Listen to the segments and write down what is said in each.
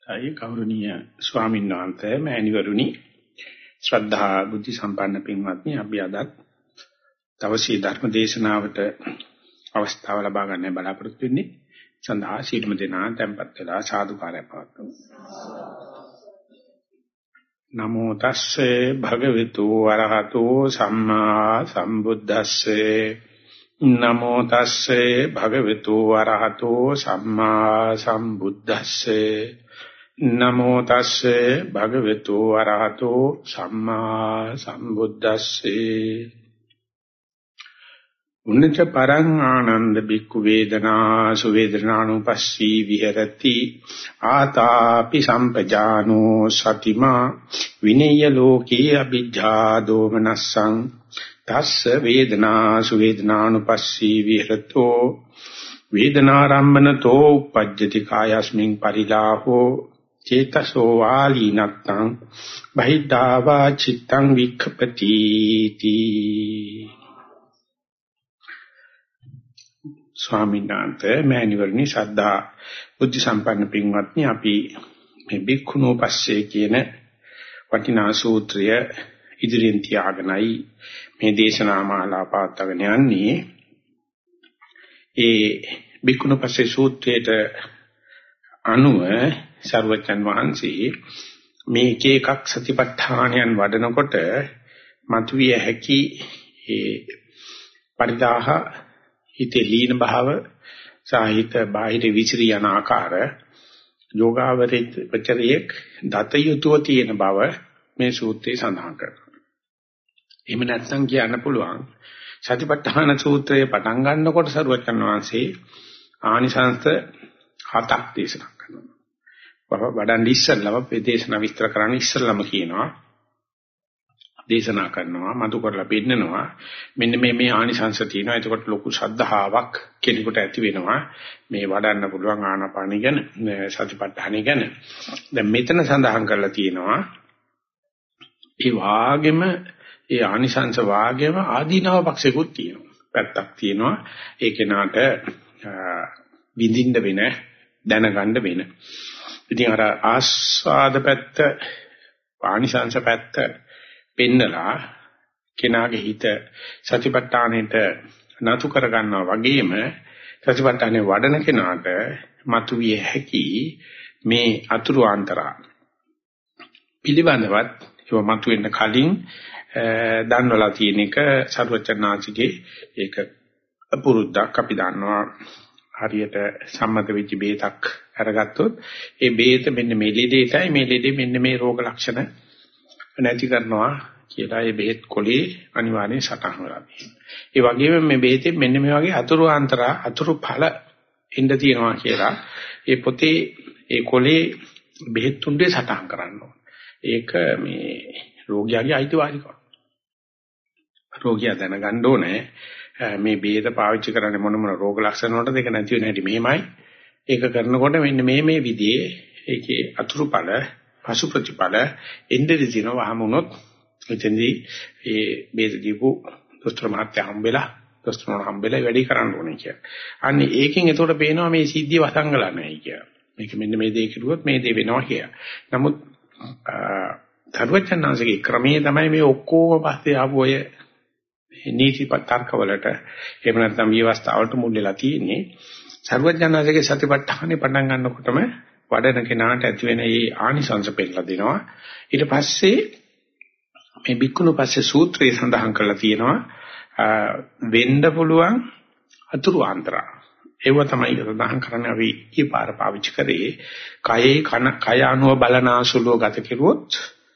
අයි ගෞරවනීය ස්වාමීන් වහන්සේ මෑණිවරුනි ශ්‍රද්ධා බුද්ධ සම්පන්න පින්වත්නි අපි අද තවසේ ධර්ම දේශනාවට අවස්ථාව ලබා ගන්න බලාපොරොත්තු වෙන්නේ සඳහා සීලම දෙනා tempත් වෙලා සාදුකාරය පවත්වමු. නමෝ තස්සේ භගවතු වරහතෝ සම්මා සම්බුද්දස්සේ නමෝ තස්සේ භගවතු වරහතෝ සම්මා සම්බුද්දස්සේ නමෝ තස්සේ භගවතු වරහතෝ සම්මා සම්බුද්දස්සේ උන්නත පරං ආනන්ද බික්ඛු වේදනා සුවේදනානුපස්සී විහෙරති ආතාපි සම්පජානෝ සතිමා විනේය ලෝකේ අභිජ්ජා දෝමනස්සං තස්ස වේදනා සුවේදනානුපස්සී විහෙරතෝ වේදනාරම්මනතෝ uppajjati කායස්මින් පරිලාහෝ චේතසෝ වාලීනත්තං බහිද්ධාවා චිත්තං වික්ඛපති තී. ස්වාමීන් වහන්සේ මෑණිවරණි ශ්‍රද්ධා බුද්ධ සම්පන්න පින්වත්නි අපි මේ බික්ඛුනෝපස්සේ කියන වටිනා සූත්‍රය ඉදිරියෙන් තියාගෙනයි මේ දේශනා මාලා පාත්තගෙන යන්නේ. ඒ බික්ඛුනෝපස්සේ සූත්‍රයට අනුව සර්වචන් වහන්සේ මේ එක එකක් සතිපට්ඨානයන් වඩනකොට මතුවිය හැකි ඒ පරිදාහ හිතේ ලීන භාව සාහිත බාහිර විචිරිය යන ආකාර යෝගාවචරයේක් දත යුතුව තියෙන බව මේ සූත්‍රයේ සඳහන් කරනවා. එහෙම නැත්නම් කියන්න පුළුවන් සතිපට්ඨාන සූත්‍රයේ පටන් ගන්නකොට සරුවචන් වහන්සේ ආනිසංස 7ක් දේශනා කරනවා. වඩන් ඉස්සල්ලාම දේශනා විස්තර කරන්න ඉස්සල්ලාම කියනවා දේශනා කරනවා මතු කරලා පෙන්නනවා මෙන්න මේ ආනිසංස තියෙනවා. එතකොට ලොකු ශ්‍රද්ධාවක් කෙනෙකුට ඇති වෙනවා මේ වඩන්න පුළුවන් ආනාපානිය ගැන සතිපට්ඨානිය ගැන. දැන් මෙතන සඳහන් කරලා තියෙනවා ඒ වාගෙම ඒ ආනිසංස වාගෙම ආදීනව පක්ෂිකුත් තියෙනවා. පැත්තක් තියෙනවා ඒ කෙනාට විඳින්න වෙන දැනගන්න වෙන. ඉතින් අර ආස්වාද පැත්ත ආනිසංස පැත්ත පෙන්නලා කෙනාගේ හිත සතිපට්ඨානෙට නතු කර ගන්නවා වගේම සතිපට්ඨානේ වඩන කෙනාට මතුවිය හැකි මේ අතුරු අන්තරා පිළිබඳවත් ඒව මතුවෙන්න කලින් දන්වලා තියෙන එක සර්වචනාංශිකේ ඒක පුරුද්දක් අපි දන්නවා. හරියට සම්මත වෙච්ච බේතක් අරගත්තොත් ඒ බේත මෙන්න මේ ලෙඩේටයි මේ ලෙඩේ මෙන්න මේ රෝග ලක්ෂණ නැති කරනවා කියලා ඒ බෙහෙත් කොලේ අනිවාර්යෙන් සටහන් වෙලා තියෙනවා. ඒ වගේම මේ බෙහෙතෙන් මෙන්න මේ වගේ අතුරු අන්තරා අතුරු ඵල ඉන්න තියෙනවා කියලා ඒ පොතේ ඒ කොලේ බෙහෙත් තුන්දේ සටහන් කරනවා. ඒක මේ රෝගියාගේ අයිතිවාසිකම. රෝගියා දැනගන්න ඕනේ මේ බෙහෙත පාවිච්චි කරන්නේ මොන රෝග ලක්ෂණ වලටද ඒක නැති වෙන හැටි මෙහෙමයි. ඒක කරනකොට මෙන්න මේ විදිහේ ඒකේ අතුරු ඵල පසු ප්‍රතිඵල එන්නේ දිනව වහමුනොත් එතෙන්දී ඒ බෙහෙත දීපු දොස්තර මහත්තයා හම්බෙලා වැඩි කරන්න ඕනේ කියලා. අන්නේ ඒකෙන් එතකොට පේනවා මේ සිද්ධිය වසංගලා නැහැ කියලා. මේක මෙන්න මේ දේ කිරුවොත් මේ දේ වෙනවා කියලා. නමුත් ධර්මචන්නාංශගේ ක්‍රමයේ තමයි මේ ඔක්කොම පස්සේ ආපු ඔය නීතිපත් තර්කවලට එහෙම නැත්නම් විවස්ථාවලට මුල් වෙලා තියෙන්නේ. සර්වඥාන්සේගේ සතිපට්ඨානේ පටන් ගන්නකොටම වඩන කෙනාට ඇති වෙන මේ ආනිසංස පෙන්නලා දෙනවා. ඊට පස්සේ මේ බික්කුණුපස්සේ සූත්‍රයේ සඳහන් කරලා තියෙනවා වෙන්න පුළුවන් අතුරු ආන්තරා. ඒව තමයි සඳහන් කරන්නේ අපි ඊපාර පාවිච්චි කරේ. කය අනුව බලනාසුලෝ ගත කෙරුවොත්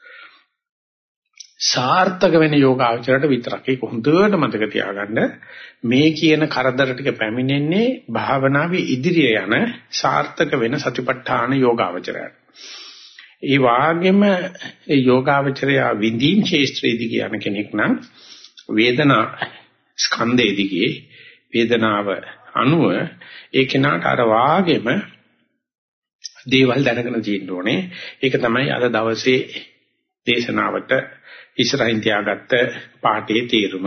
සාර්ථක වෙන යෝගාචරයට විතරක්. ඒක හොඳට මතක තියාගන්න. මේ කියන කරදර ටික පැමිණෙන්නේ භාවනාවේ ඉදිරිය යන සාර්ථක වෙන සතිපට්ඨාන යෝගාචරයට. ඒ වාගෙම ඒ යෝගාචරය විඳින් ශේෂ්ත්‍රයේදී කියන කෙනෙක් නම් වේදනා ස්කන්ධයේදී වේදනාව අනුව ඒ කෙනාට අර වාගෙම දේවල් දැනගෙන තියෙන්න ඕනේ. ඒක තමයි අද දවසේ දේශනාවට ඉස්සරහින් තියාගත්ත පාඩේ තේරුම.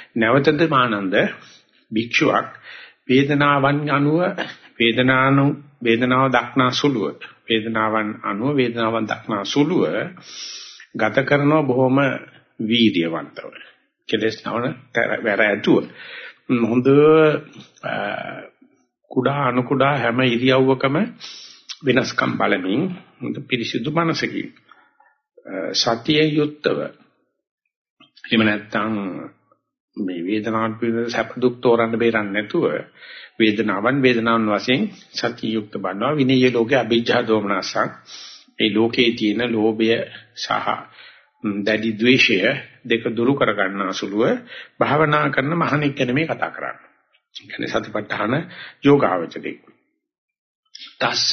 නැවතද මානන්ද භික්ෂුවක් වේදනාවන් අනුව වේදනානු වේදනාව දක්නා සුළුව වේදනාවන් අනුව වේදනාවන් දක්නා සුළුව ගත කරනවා බොහොම වීර්යවන්තව කෙලස් නවන වැර ඇතුව හොඳ කුඩා අනු කුඩා හැම ඉරියව්වකම වෙනස්කම් බලමින් හොඳ පිරිසිදු මනසකින් සතිය යුක්තව එහෙම නැත්නම් මේ වේදනාවන් පිළිබඳ සැප දුක් තෝරන්න බේරන්නේ නැතුව වේදනාවන් වශයෙන් සතිය යුක්ත බණවා විනීය ලෝකේ අභිජ්ජා දෝමනසක් ඒ ලෝකයේ තියෙන ලෝභය සහ දැඩි ද්වේෂය දෙක දුරු කර ගන්න අසුලුව භාවනා කරන මහණෙක් ගැන මේ කතා කරන්නේ. ඒ කියන්නේ සතිපට්ඨාන යෝගාවචරේ. තස්ස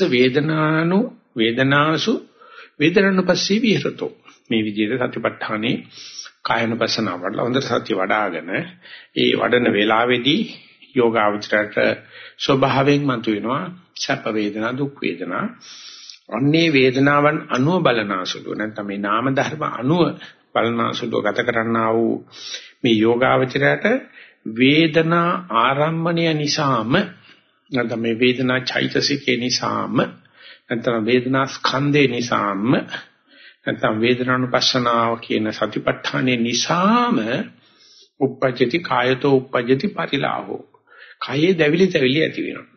වේදනාසු වේදනනුපස්සී විහෙරතෝ. මේ විදිහට සතිපට්ඨානේ කායනුපස්සනාව වඩලා හොඳට සතිය වඩ아가න ඒ වඩන වේලාවේදී යෝගාවචරයට ස්වභාවයෙන් මතුවෙනවා සැප වේදනා දුක් වේදනා. අන්නේ වේදනාවන් අනුව බලනාසුලුව නැත්නම් මේ නාම ධර්ම අනුව බලනාසුලුව ගත කරන්නා වූ මේ යෝගාවචරයට වේදනා ආරම්මණය නිසාම නැත්නම් මේ වේදනා චෛතසිකේ නිසාම නැත්නම් වේදනා ස්කන්ධේ නිසාම නැත්නම් වේදනානුපස්සනාව කියන සතිපට්ඨානේ නිසාම උප්පජ්ජති කායතෝ උප්පජ්ජති පරිලාහෝ කායේ දැවිලි තැවිලි ඇති වෙනවා.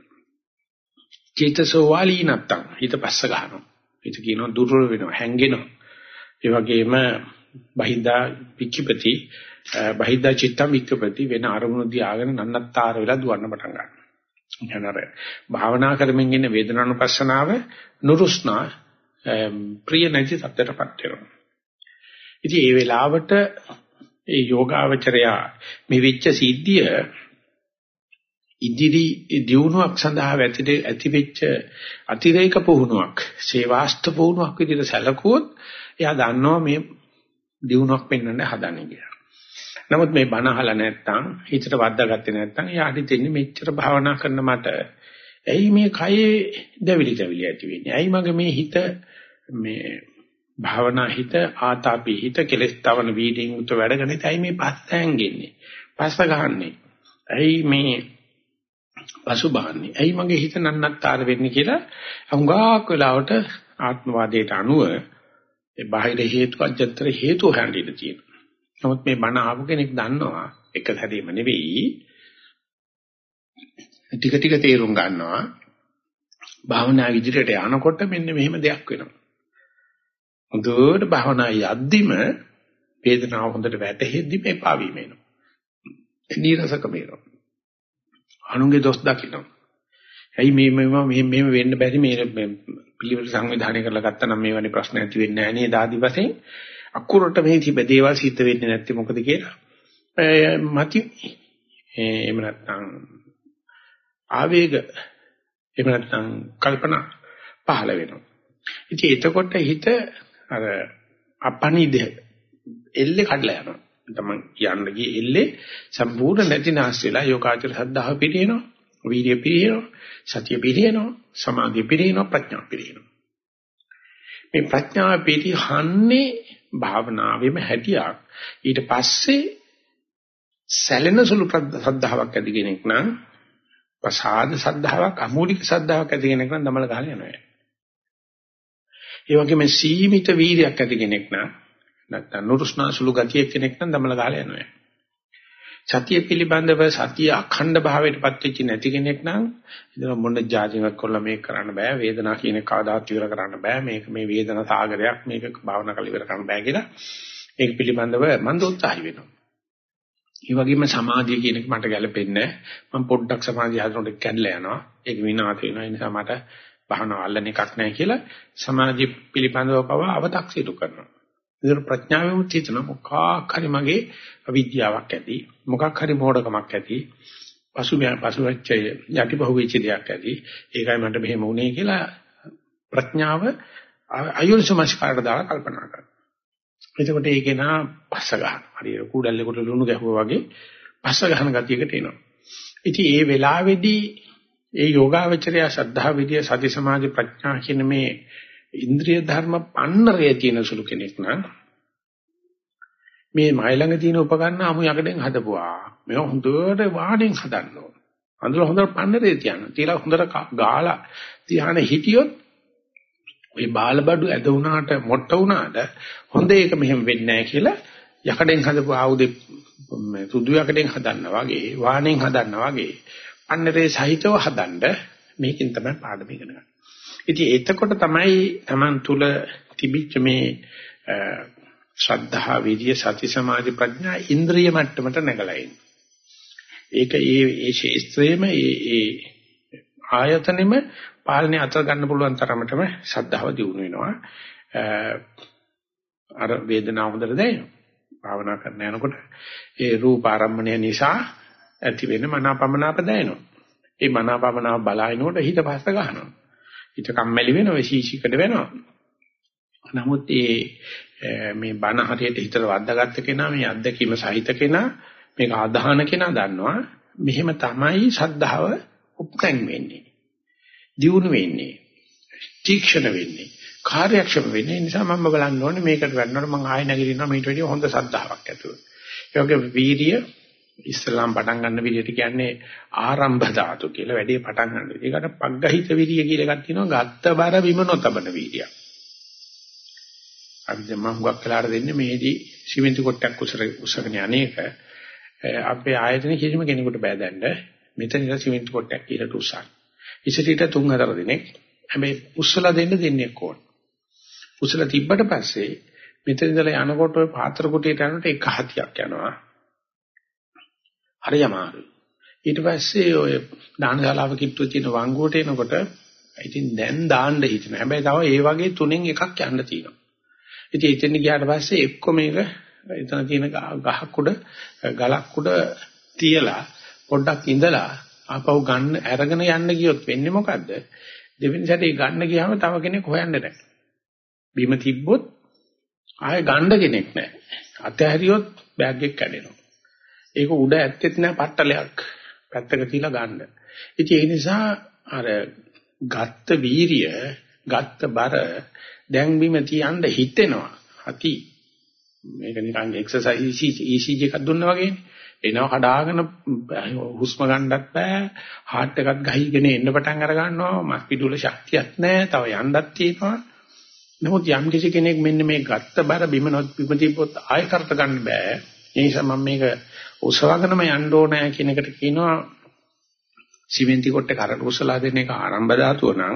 චේතසෝ වාලී නැත්තම් හිත පස්ස ගන්නවා. හිත කියනවා දුර්වල වෙනවා, හැංගෙනවා. ඒ වගේම බහිද්දා වික්ඛිපති බහිද්දා චිත්තම් වික්ඛිපති වෙන අරමුණු දිහාගෙන නන්නත්තර වෙලා දුවන්න පටන් ගන්නවා. එනර භාවනා කරමින් ඉන්න වේදනානුපස්සනාව නුරුස්නා ප්‍රිය නැති තත්ත්වයටපත් වෙනවා. ඉතින් මේ වෙලාවට ඒ යෝගාවචරයා මේ විච්ඡ සිද්ධිය ඉදිරි දියුණුවක් සඳහා ඇතිවෙච්ච අතිරේක පුහුණුවක් සේවාස්ත පුහුණුවක් විදිහට සැලකුවොත් එයා දන්නවා මේ දියුණුවක් පෙන්වන්න හදන්නේ කියලා. නමුත් මේ බණ අහලා නැත්නම් හිතට වද්දාගත්තේ නැත්නම් එයාට දෙන්නේ මෙච්චර භාවනා කරන මට ඇයි මේ කයේ දැවිලි තැවිලි ඇති වෙන්නේ? ඇයි මගේ මේ හිත මේ භාවනා හිත ආතාපි හිත කෙලස් තවන වීඩින් උත වැඩ ගන්නත් ඇයි මේ පස්ස හැංගෙන්නේ? පස්ස ගහන්නේ. ඇයි මේ පසුබාන්නේ? ඇයි මගේ හිත නන්නත්තර වෙන්නේ කියලා හුඟක් වෙලාවට ආත්මවාදයට අනුව ඒ බාහිර හේතු අජත්තර හේතු හොයන්න තියෙනවා. නමුත් මේ බණ ආපු කෙනෙක් දන්නවා එක හැදීම නෙවෙයි ටික ටික තේරුම් ගන්නවා භාවනා විදිහට යනකොට මෙන්න මෙහෙම දෙයක් වෙනවා. හොඳට භාවනා යද්දිම වේදනාව හොඳට වැටහෙද්දිම එපා වීම එනවා. නීරසකම එනවා. අනුන්ගේ දොස් දකින්න. ඇයි මේ වෙන්න බැරි මේ පිළිවෙල සංවිධානය කරලා ගත්තා නම් මේ වගේ ප්‍රශ්න ඇති වෙන්නේ නැහැ නේද ආදි වශයෙන් අකුරට මේ තිබෙ දේවල් සිද්ධ වෙන්නේ නැත්තේ මොකද කියලා. මති එහෙම නැත්නම් ආවේග එහෙම නැත්නම් කල්පනා පහළ වෙනවා. ඉතින් එතකොට හිත අර අපනිද එල්ලේ කඩලා යනවා. තමයි යන්න ගියේ එල්ලේ සම්පූර්ණ නැතිනාස් වෙලා යෝගාචර සද්ධාව පිරිනනවා, වීර්ය පිරිනනවා, සතිය පිරිනනවා, සමාධිය පිරිනනවා, ප්‍රඥා පිරිනනවා. මේ ප්‍රඥාව පිරිහන්නේ භාවනාවෙම හැටියක්. ඊට පස්සේ සැලෙන සුළු සද්ධාාවක් ඇති කෙනෙක් නම් ප්‍රසාද සද්ධාාවක්, අමූලික සද්ධාාවක් ඇති කෙනෙක් නම් දමල ගහලා යනවා. ඒ වගේම සීමිත වීර්යයක් ඇති කෙනෙක් නම් නැත්නම් නුරුස්නා සුළු ගතිය කෙනෙක් නම් දමල ගහලා යනවා. සතිය පිළිබඳව සතිය අඛණ්ඩ භාවයටපත් වෙච්ච නැති කෙනෙක් නම් ඉතින් මොන જાතියක් කරලා මේක කරන්න බෑ. වේදනාව කියන කවදාත් ඉවර කරන්න බෑ. මේක මේ වේදනා සාගරයක්, මේක භාවනා කරලා ඉවර කරන්න බෑ කියලා ඒක පිළිබඳව මම දෝත්සාහි වෙනවා. ඒ වගේම සමාධිය කියන එක මට ගැලපෙන්නේ නැහැ. මම පොඩ්ඩක් සමාධිය හදනකොට කැඩලා යනවා. ඒක විනාශ වෙනවා. ඒ නිසා මට භාවනාව අල්ලන එකක් නැහැ කියලා සමාධිය පිළිබඳව පවා අව탁සිරු කරනවා. ඒතර ප්‍රඥාවෙම හිතන මොකක් හරි මගේ අවිද්‍යාවක් ඇති, මොකක් හරි මෝඩකමක් ඇති, පසුවෙච්ච යටිපහුවෙච්ච දෙයක් ඇති. ඒකයි මට මෙහෙම වුනේ කියලා ප්‍රඥාව අයෝනිසමස්කාරට දාලා කල්පනා කරනවා. එතකොට ඒකේ නා පස්ස ගන්න. හරියට කුඩල්ලේකට ලුණු ගැහුවා වගේ පස්ස ගන්න ගතියකට එනවා. ඉතින් ඒ වෙලාවේදී ඒ යෝගාවචරය ශ්‍රද්ධා විද්‍ය සති සමාධි ප්‍රඥා කියන මේ ඉන්ද්‍රිය ධර්ම පන්නරය තියෙන සුළු කෙනෙක් නම් මේ මයි ළඟ තියෙන උපකරණ අමු යකඩෙන් හදපුවා. මේක හොඳට වාඩෙන් හදන්න ඕන. අඳුර හොඳට පන්නරේ තියන්න. තියලා හොඳට ගාලා තියාන හිටියොත් ওই බාලබඩු ඇද වුණාට මොට්ට වුණාට හොඳ එක මෙහෙම වෙන්නේ නැහැ කියලා යකඩෙන් හදපු ආයුධේ සුදු යකඩෙන් හදන්නා වගේ වාණෙන් හදන්නා වගේ පන්නරේ සහිතව හදන්න මේකෙන් තමයි පාඩම ඉගෙන ගන්න. ඉතින් එතකොට තමයි Taman තුල තිබිච්ච මේ ශ්‍රද්ධා විරිය සති සමාධි ප්‍රඥා ඉන්ද්‍රිය මට්ටමට නැගලා එන්නේ. ඒක ඒ ශේස්ත්‍රයේම ඒ ආයතනෙම පාලනය අතර ගන්න පුළුවන් තරමටම ශ්‍රද්ධාව දියුණු වෙනවා. අර වේදනාව හොඳට දැනෙනවා. භාවනා කරන යනකොට ඒ රූප ආරම්මණය නිසා ඇති වෙන මනාපමනාප දැනෙනවා. ඒ මනාපමනාප බලනකොට හිත පස්ස ගන්නවා. හිත කම්මැලි වෙනවා, විශේෂිකඩ වෙනවා. නමුත් මේ බණ හරියට හිතට වද්දාගත්ත කෙනා, මේ අත්දැකීම සහිත කෙනා, මේක ආධාන කෙනා දන්නවා මෙහෙම තමයි ශ්‍රද්ධාව උපකන් වෙන්නේ. දියුණු වෙන්නේ. තීක්ෂණ වෙන්නේ. කාර්යක්ෂම වෙන්නේ. ඒ නිසා මම බලන්න ඕනේ මේකට වෙන්නකොට මම ආයෙ නැගිටිනවා මේට වැඩිය හොඳ ශ්‍රද්ධාවක් ඇතුව. ඒ වගේ වීර්ය ඉස්ලාම් පටන් ගන්න විදිහට කියන්නේ ආරම්භ ධාතු කියලා වැඩේ පටන් ගන්න. ඒකට පග්ගහිත විරිය කියලා එකක් තියෙනවා. ගත්ත බර බිම නොතබන වීර්යය. අපි දැන් මම හුඟක් වෙලාට දෙන්නේ මේදී සිමෙන්ති කොටයක් උසගෙන අනේක අපේ ආයතන කිසිම කෙනෙකුට බෑ දැන්න. මෙතන ඉඳලා සිමෙන්ති කොටයක් කියලා උස්සන්න. ඉසිටිට 3-4 දිනක් හැබැයි උස්සලා දෙන්නේ කොහොමද? උස්සලා තිබ්බට පස්සේ මෙතන ඉඳලා යනකොට ඔය පාත්‍ර කුටියට යනකොට එක හතියක් යනවා. හරි අමාරුයි. ඊට පස්සේ ඔය දානශාලාව කිට්ටුව තියෙන වංගුවට එනකොට ඉතින් දැන් දාන්න හිතෙනවා. හැබැයි තව ඒ වගේ 3න් එකක් යන්න තියෙනවා. ඉතින් එතන ගියාට පස්සේ එක්ක මේක එතන තියෙන ගහක් උඩ ගලක් උඩ තියලා පොඩ්ඩක් ඉඳලා ආපහු ගන්න අරගෙන යන්න ගියොත් වෙන්නේ මොකද්ද? දෙවෙනි සැරේ ගන්න ගියාම තව කෙනෙක් හොයන්න නැහැ. බිම තිබ්බොත් ආයෙ ගන්න කෙනෙක් නැහැ. අතහැරියොත් බෑග් එක කැඩෙනවා. ඒක උඩ ඇත්තෙත් නැහැ පට්ටලයක්. පැත්තක තියලා ගන්න. ඉතින් ඒ නිසා අර ගත්ත වීරිය, ගත්ත බර දැන් බිම තියන්න හිතෙනවා. අති මේක නිකන් එක්සර්සයිස් ECG එකක් දුන්නා වගේනේ. එනවා කඩාගෙන හුස්ම ගන්නත් බෑ. හાર્ට් එකත් ගහිගෙන එන්න පටන් අර ගන්නවා. මස් පිඩුවල ශක්තියක් නැහැ. තව යන්නත් තියෙනවා. නමුත් යම් කිසි කෙනෙක් මෙන්න මේ ගත්ත බර බිම තිබ්බොත් ආයෙ කරට ගන්න බෑ. ඒ නිසා මම මේක උසවගෙනම යන්න ඕනෑ කියන එකට කියනවා සිමෙන්ති කොටේ කරට උසලා දෙන එක ආරම්භ ධාතුව නම්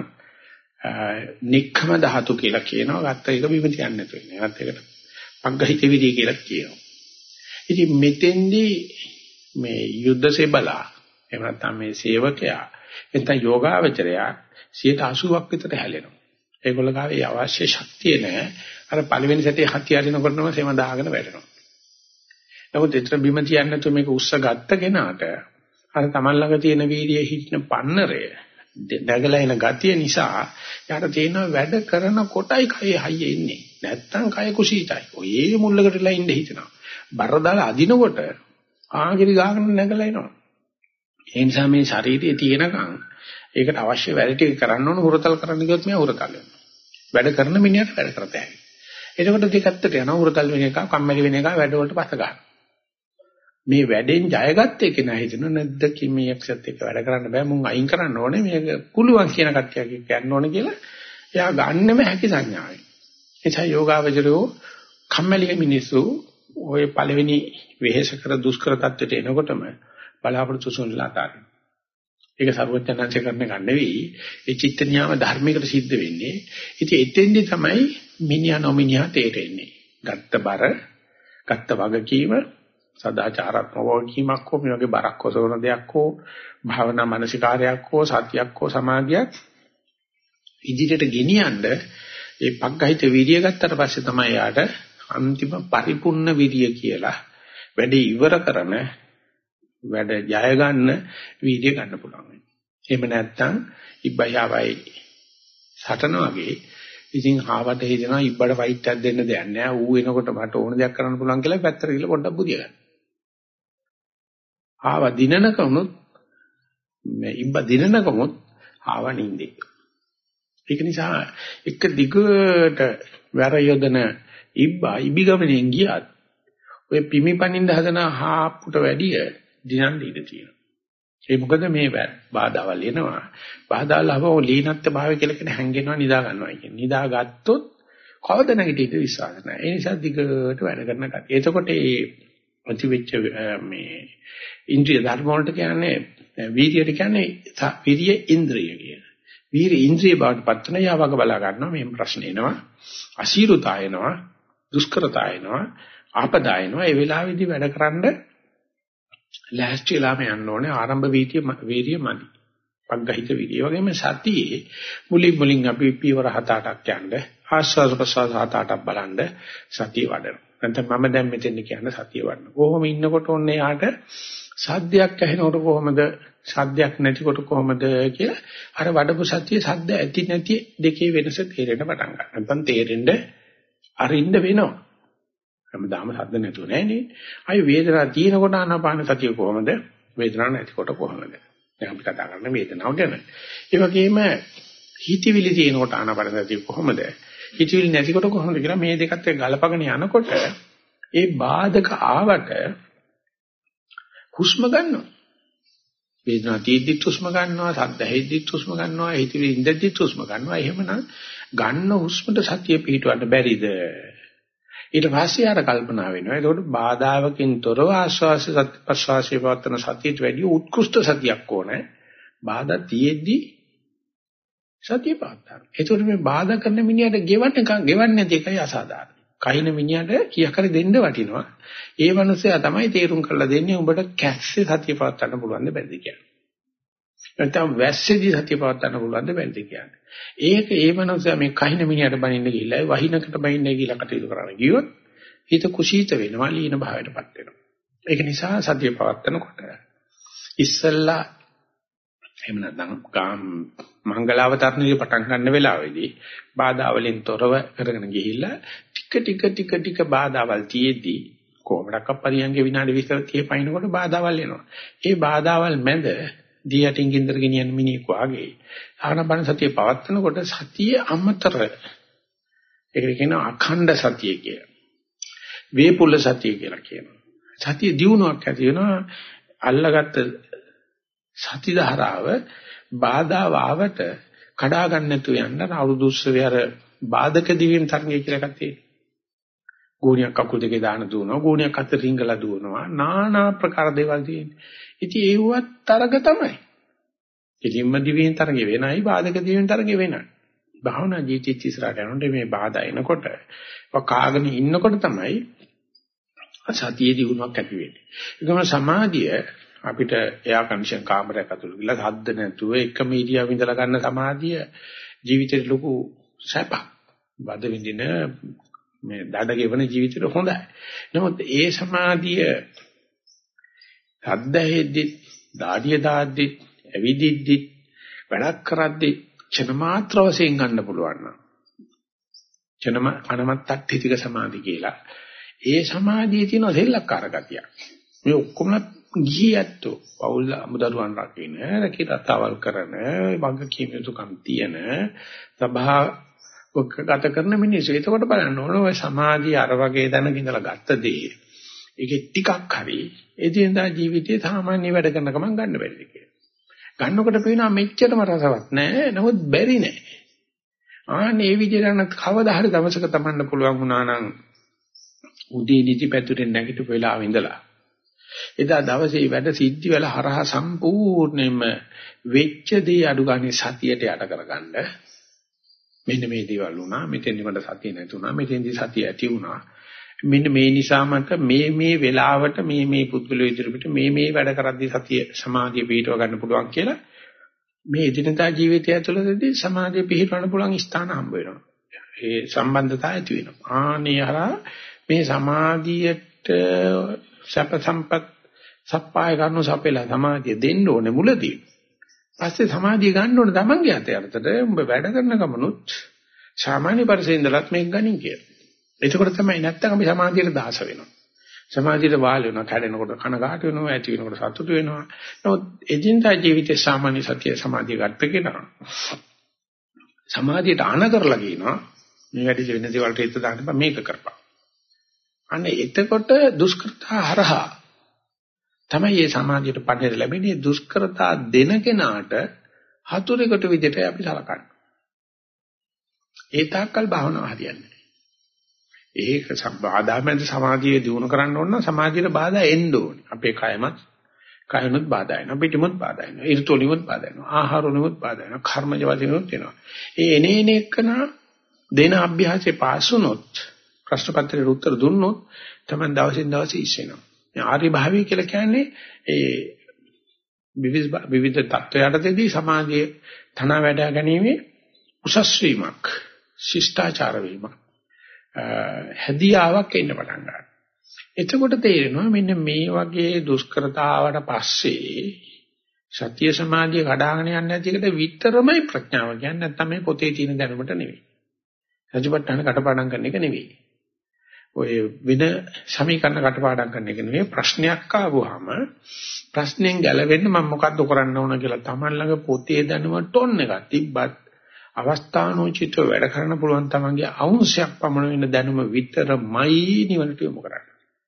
නික්කම ධාතු කියලා කියනවා. ගත්ත එක බිම තියන්න නැතු වෙන්නේ. ඒත් ඒකට පග්ගහිත විදිය කියලා කියනවා. ඉතින් මෙතෙන්දී මේ යුද්ධසේ බලා එහෙම නැත්නම් මේ සේවකයා නැත්නම් යෝගාවචරයා 80%ක් විතර හැලෙනවා. ඒගොල්ලෝ ගාවේ අවශ්‍ය ශක්තිය නැහැ. අර පළවෙනි සැරේ හති අරිනකොටම සෙම දාගෙන වැටෙනවා. නමුත් ඒතර බිම තියන්න නැතුව මේක උස්ස ගත්ත කෙනාට අර තමන් ළඟ තියෙන වීර්යය හිටින පන්නරය නැගලා එන ගතිය නිසා යාට තියෙන වැඩ කරන කොටයි කය හයිය එන්නේ. නැත්තම් කය කුසීතයි. ඔය මුල්ලකටලා ඉන්න හිතනවා. බර දාලා අදිනකොට ආගිරි ගාගෙන නැගලා එනවා. ඒ නිසා මේ ශරීරයේ තියෙනකන් ඒකට අවශ්‍ය වැඩ ටික කරන්න ඕන හුරතල් කරන්න ගියොත් මෙයා හුරතල් වෙනවා. වැඩ කරන මිනිහට වැඩ කරතයි. එතකොට දෙකත්තට යනවා හුරතල් වෙන එක, කම්මැලි වෙන එක වැඩ වලට පස්ස ගන්න. මේ වැඩෙන් ජයගත්තේ කෙනා හිතන නැද්ද කිමියක්සත් එක්ක වැඩ කරන්න බෑ මුන් අයින් කරන්න ඕනේ මේක පුළුවන් කියන කට්ටියක් එක්ක යන්න ඕනේ කියලා එයා ගන්නෙම හැකි සංඥාවෙන්. එතැයි යෝගාවචරෝ කම්මැලි මිනිස්සු ඔය පළවෙනි වෙහෙස කර දුෂ්කර තත්ත්වයට එනකොටම බලාපොරොත්තු සුන්ලා තාරින්. ඒක සර්වඥාන්සේ කරන එක නෙවෙයි ඒ චිත්ත නියම ධර්මයකට සිද්ධ වෙන්නේ. ඉතින් එතෙන්දි තමයි මිනිහා නොමිනිහා තේරෙන්නේ. ගත්ත බර, ගත්ත වගකීම සදාචාරාත්මක වගකීමක් හෝ මේ වගේ බරක් ඔසවන දෙයක් හෝ භාවනා මානසිකාරයක් හෝ සතියක් හෝ සමාධියක් ඉදිරියට ගෙනියන්න ඒ පග්ගහිත විරිය ගත්තට පස්සේ තමයි යාට අන්තිම පරිපූර්ණ විරිය කියලා වැඩේ ඉවර කරන වැඩ ජය ගන්න විරිය ගන්න පුළුවන් වෙන්නේ. එහෙම නැත්නම් ඉබ්බයාවයි සටන වගේ ඉතින් ආවට හිතනවා ඉබ්බට ෆයිට් එකක් දෙන්න දෙයක් නැහැ. ඌ එනකොට මට ඕන දෙයක් කරන්න පුළුවන් කියලා පැත්තට ගිහලා පොඩ්ඩක් බුදිය ගන්න. ආව දිනනකමුත් මේ ඉබ්බ දිනනකමුත් ආව නින්දේ. ඒක නිසා එක දිගට වැර යොදන ඉබ්බා ඉබිගමනෙන් ගියත් ඔය පිමිපනින්න හදන හාප්පුට වැඩිය දිනන්න ඉඩ තියෙනවා. ඒ මොකද මේ බාධාවල් එනවා. බාධාවල් ආවම ලීනත්ත්‍ය භාවය කියලා කියන හැංගෙනවා නිදා ගන්නවා කියන්නේ. නිදාගත්තොත් කවද නැගිටින්න විශ්වාස නැහැ. ඒ නිසා දිගට වැඩ කරන කතිය. එතකොට මේ ප්‍රතිවිච්ච මේ ඉන්ද්‍රිය ධර්ම වලට කියන්නේ වීර්යයට කියන්නේ විරිය ඉන්ද්‍රිය කියන. වීර්ය ඉන්ද්‍රිය බවට පත් වෙන යාවක බලා ගන්නවා මේ ප්‍රශ්න එනවා. අසීරුතා එනවා, දුෂ්කරතා එනවා, ආපදා එනවා. ඒ වෙලාවේදී වැඩකරනද ලෑස්තිලාම යන්න ඕනේ ආරම්භ වීර්ය මදි. පග්ගහිත වීර්ය. ඒ වගේම සතියේ මුලින් අපි පියවර 7-8ක් යන්න ආස්වාද ප්‍රසවාස 7-8ක් බලන්න සතිය වඩන. නැත්නම් මම දැන් මෙතෙන් කියන්නේ සතිය වඩන. කොහොම ඉන්නකොට ඔන්නේ යාට සද්දයක් ඇහෙනකොට කොහොමද සද්දයක් නැතිකොට කොහොමද කියලා අර වඩපු සතිය සද්ද ඇති නැති දෙකේ වෙනස තේරෙන්න පටන් ගන්නවා. නැත්නම් තේරෙන්න අරින්න වෙනවා. හැමදාම සද්ද නැතුව නෑනේ. අය වේදනාව තියෙනකොට ආනාපාන සතිය කොහොමද? වේදනාවක් නැතිකොට කොහොමද? දැන් අපි කතා කරන්නේ වේදනාව ගැන. ඒ වගේම හිතවිලි තියෙනකොට ආනාපාන සතිය කොහොමද? හිතවිලි නැතිකොට කොහොමද කියලා මේ දෙකත් එක්ක ගලපගෙන යනකොට ඒ බාධක ආවට හුස්ම ගන්නවා. වේදනාව තියෙද්දිත් හුස්ම ගන්නවා, සද්ද ඇහෙද්දිත් හුස්ම ගන්නවා, හිතවිලි ඉඳද්දිත් හුස්ම ගන්නවා. එහෙමනම් ගන්න හුස්මට සතිය පිටවන්න බැරිද? ඊට පස්සේ ආර කල්පනා වෙනවා. ඒකට බාධාවකින් තොරව ආස්වාස සති ප්‍රසවාසයේ පවත්වන සතියට වැඩිය උත්කෘෂ්ඨ සතියක් ඕනේ. බාධා තියෙද්දි සතිය පවත්වා. ඒකට මේ බාධා කරන මිනිහට ගෙවන්නේ නැති එකයි අසාධාරණ. කයින් මිනිහට කීයක් හරි දෙන්න වටිනවා. ඒ මනුස්සයා තමයි තේරුම් කරලා දෙන්නේ උඹට කැස්සේ සතිය පවත්වන්න පුළුවන් ද බැරිද කියලා. නැත්නම් වැස්සේදී සතිය පවත්වන්න පුළුවන් ද බැරිද කියන්නේ. ඒක ඒ මනුස්සයා මේ කයින් මිනිහට බනින්න ගිහිල්ලා වහිනකට බනින්න ගිහිල්ලා කටයුතු කරන්න ගියොත් හිත කුසීත වෙනවා ලීන භාවයටපත් වෙනවා. ඒක නිසා සතිය පවත්වනකොට ඉස්සල්ලා එහෙම නැත්නම් මංගලාවතරණයේ පටන් ගන්න වෙලාවේදී බාධා වලින් තොරව කරගෙන ගිහිල්ලා ටික බාධාවල් තියේදී කොහොමඩක් අපරියංගේ විනාඩි 20 30 පයින්නකොට බාධාවල් එනවා. ඒ බාධාවල් මැද දී යටින් ගින්දර ගෙනියන මිනිහෙක් වාගේ ආනපන සතිය පවත්නකොට සතිය අමතර ඒකට කියනවා අඛණ්ඩ සතිය කියලා. වේපුල්ල සතිය කියලා කියනවා. සතිය දියුණුවක් ඇති වෙනවා අල්ලගත්ත සති ධාරාව බාධා ආවට කඩා ගන්න නැතුව යන්න අවුරුදු උත්සවයේ අර බාධක දිවීම් තරංගය කියලා එකක් තියෙනවා. ගෝණියක් අකුල් දෙකේ දාන දුවනවා, ගෝණියක් අත රිංගලා දුවනවා, নানা ප්‍රකාර දේවල් තියෙනවා. ඉතින් ඒවත් තරග තමයි. කිලින්ම දිවීම් තරංගය වෙනයි, බාධක දිවීම් තරංගය වෙනයි. භාවනා ජීවිතය ඉස්සරහට යනකොට මේ බාධා එනකොට කාගෙන ඉන්නකොට තමයි සතියේ දිනුවක් ඇති වෙන්නේ. ඒකම සමාධිය අපිට එයා කන්ඩිෂන් කාමරයක් ඇතුළේ ගිහලා හද්ද නැතුව එකම ඉරියව්ව ඉඳලා ගන්න සමාධිය ජීවිතේට ලොකු සැපක්. බද විඳින මේ දඩ ගෙවන ජීවිතේට හොඳයි. නමුත් ඒ සමාධිය හද්ද හෙද්දි, දාඩිය දාද්දි, ඇවිදිද්දි, වැඩක් කරද්දි ක්ෂණ මාත්‍ර වශයෙන් ගන්න පුළුවන් නම් ක්ෂණම අනමත්තට්ඨිතික සමාධි කියලා. ඒ සමාධියේ තියෙන සෙල්ලක්කාර ගතියක්. මේ ඔක්කොම ගියැත්තෝ පෞල් අමුදරුවන් රකින්න රකිතවල් කරන වගකීම් යුතුකම් තියෙන සභාවක ගත කරන මිනිස්සු. එතකොට බලන්න ඕන ඔය සමාධිය අර වගේ දැනගෙන ඉඳලා ගත්ත දේ ඒකේ ටිකක් හරි එදිනදා ජීවිතේ සාමාන්‍ය වැඩ කරන ගමන් ගන්න බැරිද කියලා. ගන්නකොට පේනවා මෙච්චරම රසවත් නෑ. නමුත් බැරි නෑ. ආන්නේ මේ විදිහට කවදා හරි දවසක තමන්න පුළුවන් වුණා නම් උදේ නිදි පැතුරෙන් නැගිටපු වෙලාව ඉඳලා එදා දවසේ වැඩ සිද්ධි වල හරහා සම්පූර්ණයෙන්ම වෙච්ච දේ අඩු ගන්න සතියට යට කරගන්න. මෙන්න මේ දේවල් වුණා, මෙතෙන්දි මට සතිය නැතුණා, මෙතෙන්දි සතිය ඇති වුණා. මෙන්න මේ නිසා මට මේ වෙලාවට මේ පුද්ගලයෝ ඉදිරියට මේ වැඩ කරද්දී සතිය සමාධිය පිහිටව ගන්න පුළුවන් කියලා මේ එදිනදා ජීවිතය ඇතුළතදී සමාධිය පිහිටවන්න පුළුවන් ස්ථාන හම්බ වෙනවා. ඒ සම්බන්ධතාවය ඇති වෙනවා. ආනේ හරහා මේ සමාධියට සප සම්පත් සප්පාය කරනු සපෙලා සමාධිය දෙන්න ඕනේ මුලදී. පස්සේ සමාධිය ගන්න ඕනේ තමන්ගේ අතේ අර්ථයට. උඹ වැඩ කරන ගමනුත් සාමාන්‍ය පරිසරේ ඉඳලත් මේක ගනින් කියලා. එතකොට තමයි නැත්තම් අපි සමාධියට දාස වෙනවා. සමාධියට වාල් වෙනවා, කැඩෙනකොට කනගාටු වෙනවා, ඇති වෙනකොට සතුටු වෙනවා. නමුත් එදිනදා ජීවිතේ සාමාන්‍ය සතිය සමාධිය ගන්න කෙනා සමාධියට අන කරලා කියනවා මේ වැඩි වෙන දේවල්ට හිත දාන්න බෑ මේක කරපන්. අන්න එතකොට දුෂ්කරතා හරහා තමයි මේ සමාධියට පණිවිඩ ලැබෙන්නේ. දුෂ්කරතා දෙන කෙනාට හතුරෙකුට විදිහට අපි සලකන්නේ. ඒ තාක්කල් භාවනාව හරියන්නේ නැහැ. ඒක බාධාමෙන් සමාධිය දිනු කරන්න ඕන නම් සමාධියට බාධා එන්න ඕනේ. අපේ කයනොත් බාධා එනවා. පිටිමුත් බාධා එනවා. ඍතුලිමුත් බාධා එනවා. ආහාරොලිමුත් බාධා එනවා. කර්මජ වදිනුත් එනවා. ඒ එනේන එකන දෙන අභ්‍යාසයේ පාස් වුණොත් ප්‍රශ්න පත්‍රයේ උත්තර දුන්නොත් තමයි දවසින් දවස ඉස්සෙනවා. මේ ආර්ය භාවය කියලා කියන්නේ ඒ විවිධ තත්ත්වයටදී සමාධියේ තන වැඩ ගැනීමේ උසස් වීමක්, ශිෂ්ටාචාර වීමක්, හැදියාවක් එන්න පටන් ගන්නවා. එතකොට තේරෙනවා මෙන්න මේ වගේ දුෂ්කරතාවට පස්සේ සත්‍ය සමාධිය කඩාගෙන යන්නේ නැති එකට විතරමයි ප්‍රඥාව කියන්නේ. නැත්නම් මේ පොතේ තියෙන දැනුමට නෙවෙයි. සතිපට්ඨාන කටපාඩම් කරන එක නෙවෙයි. ඔය වෙන සමීකරණ කටපාඩම් කරන එක නෙවෙයි. ප්‍රශ්නයක් ආවොහම ප්‍රශ්නෙන් ගැලවෙන්න මම මොකද්ද කරන්න ඕන කියලා Taman ළඟ පොතේ දැනුම ටොන් එකක් තිබ්බත් අවස්ථානෝචිතව වැඩ කරන්න පුළුවන් Tamanගේ අවශ්‍යයක් පමණ වෙන දැනුම විතරමයි නිවනට යොමු කරන්නේ.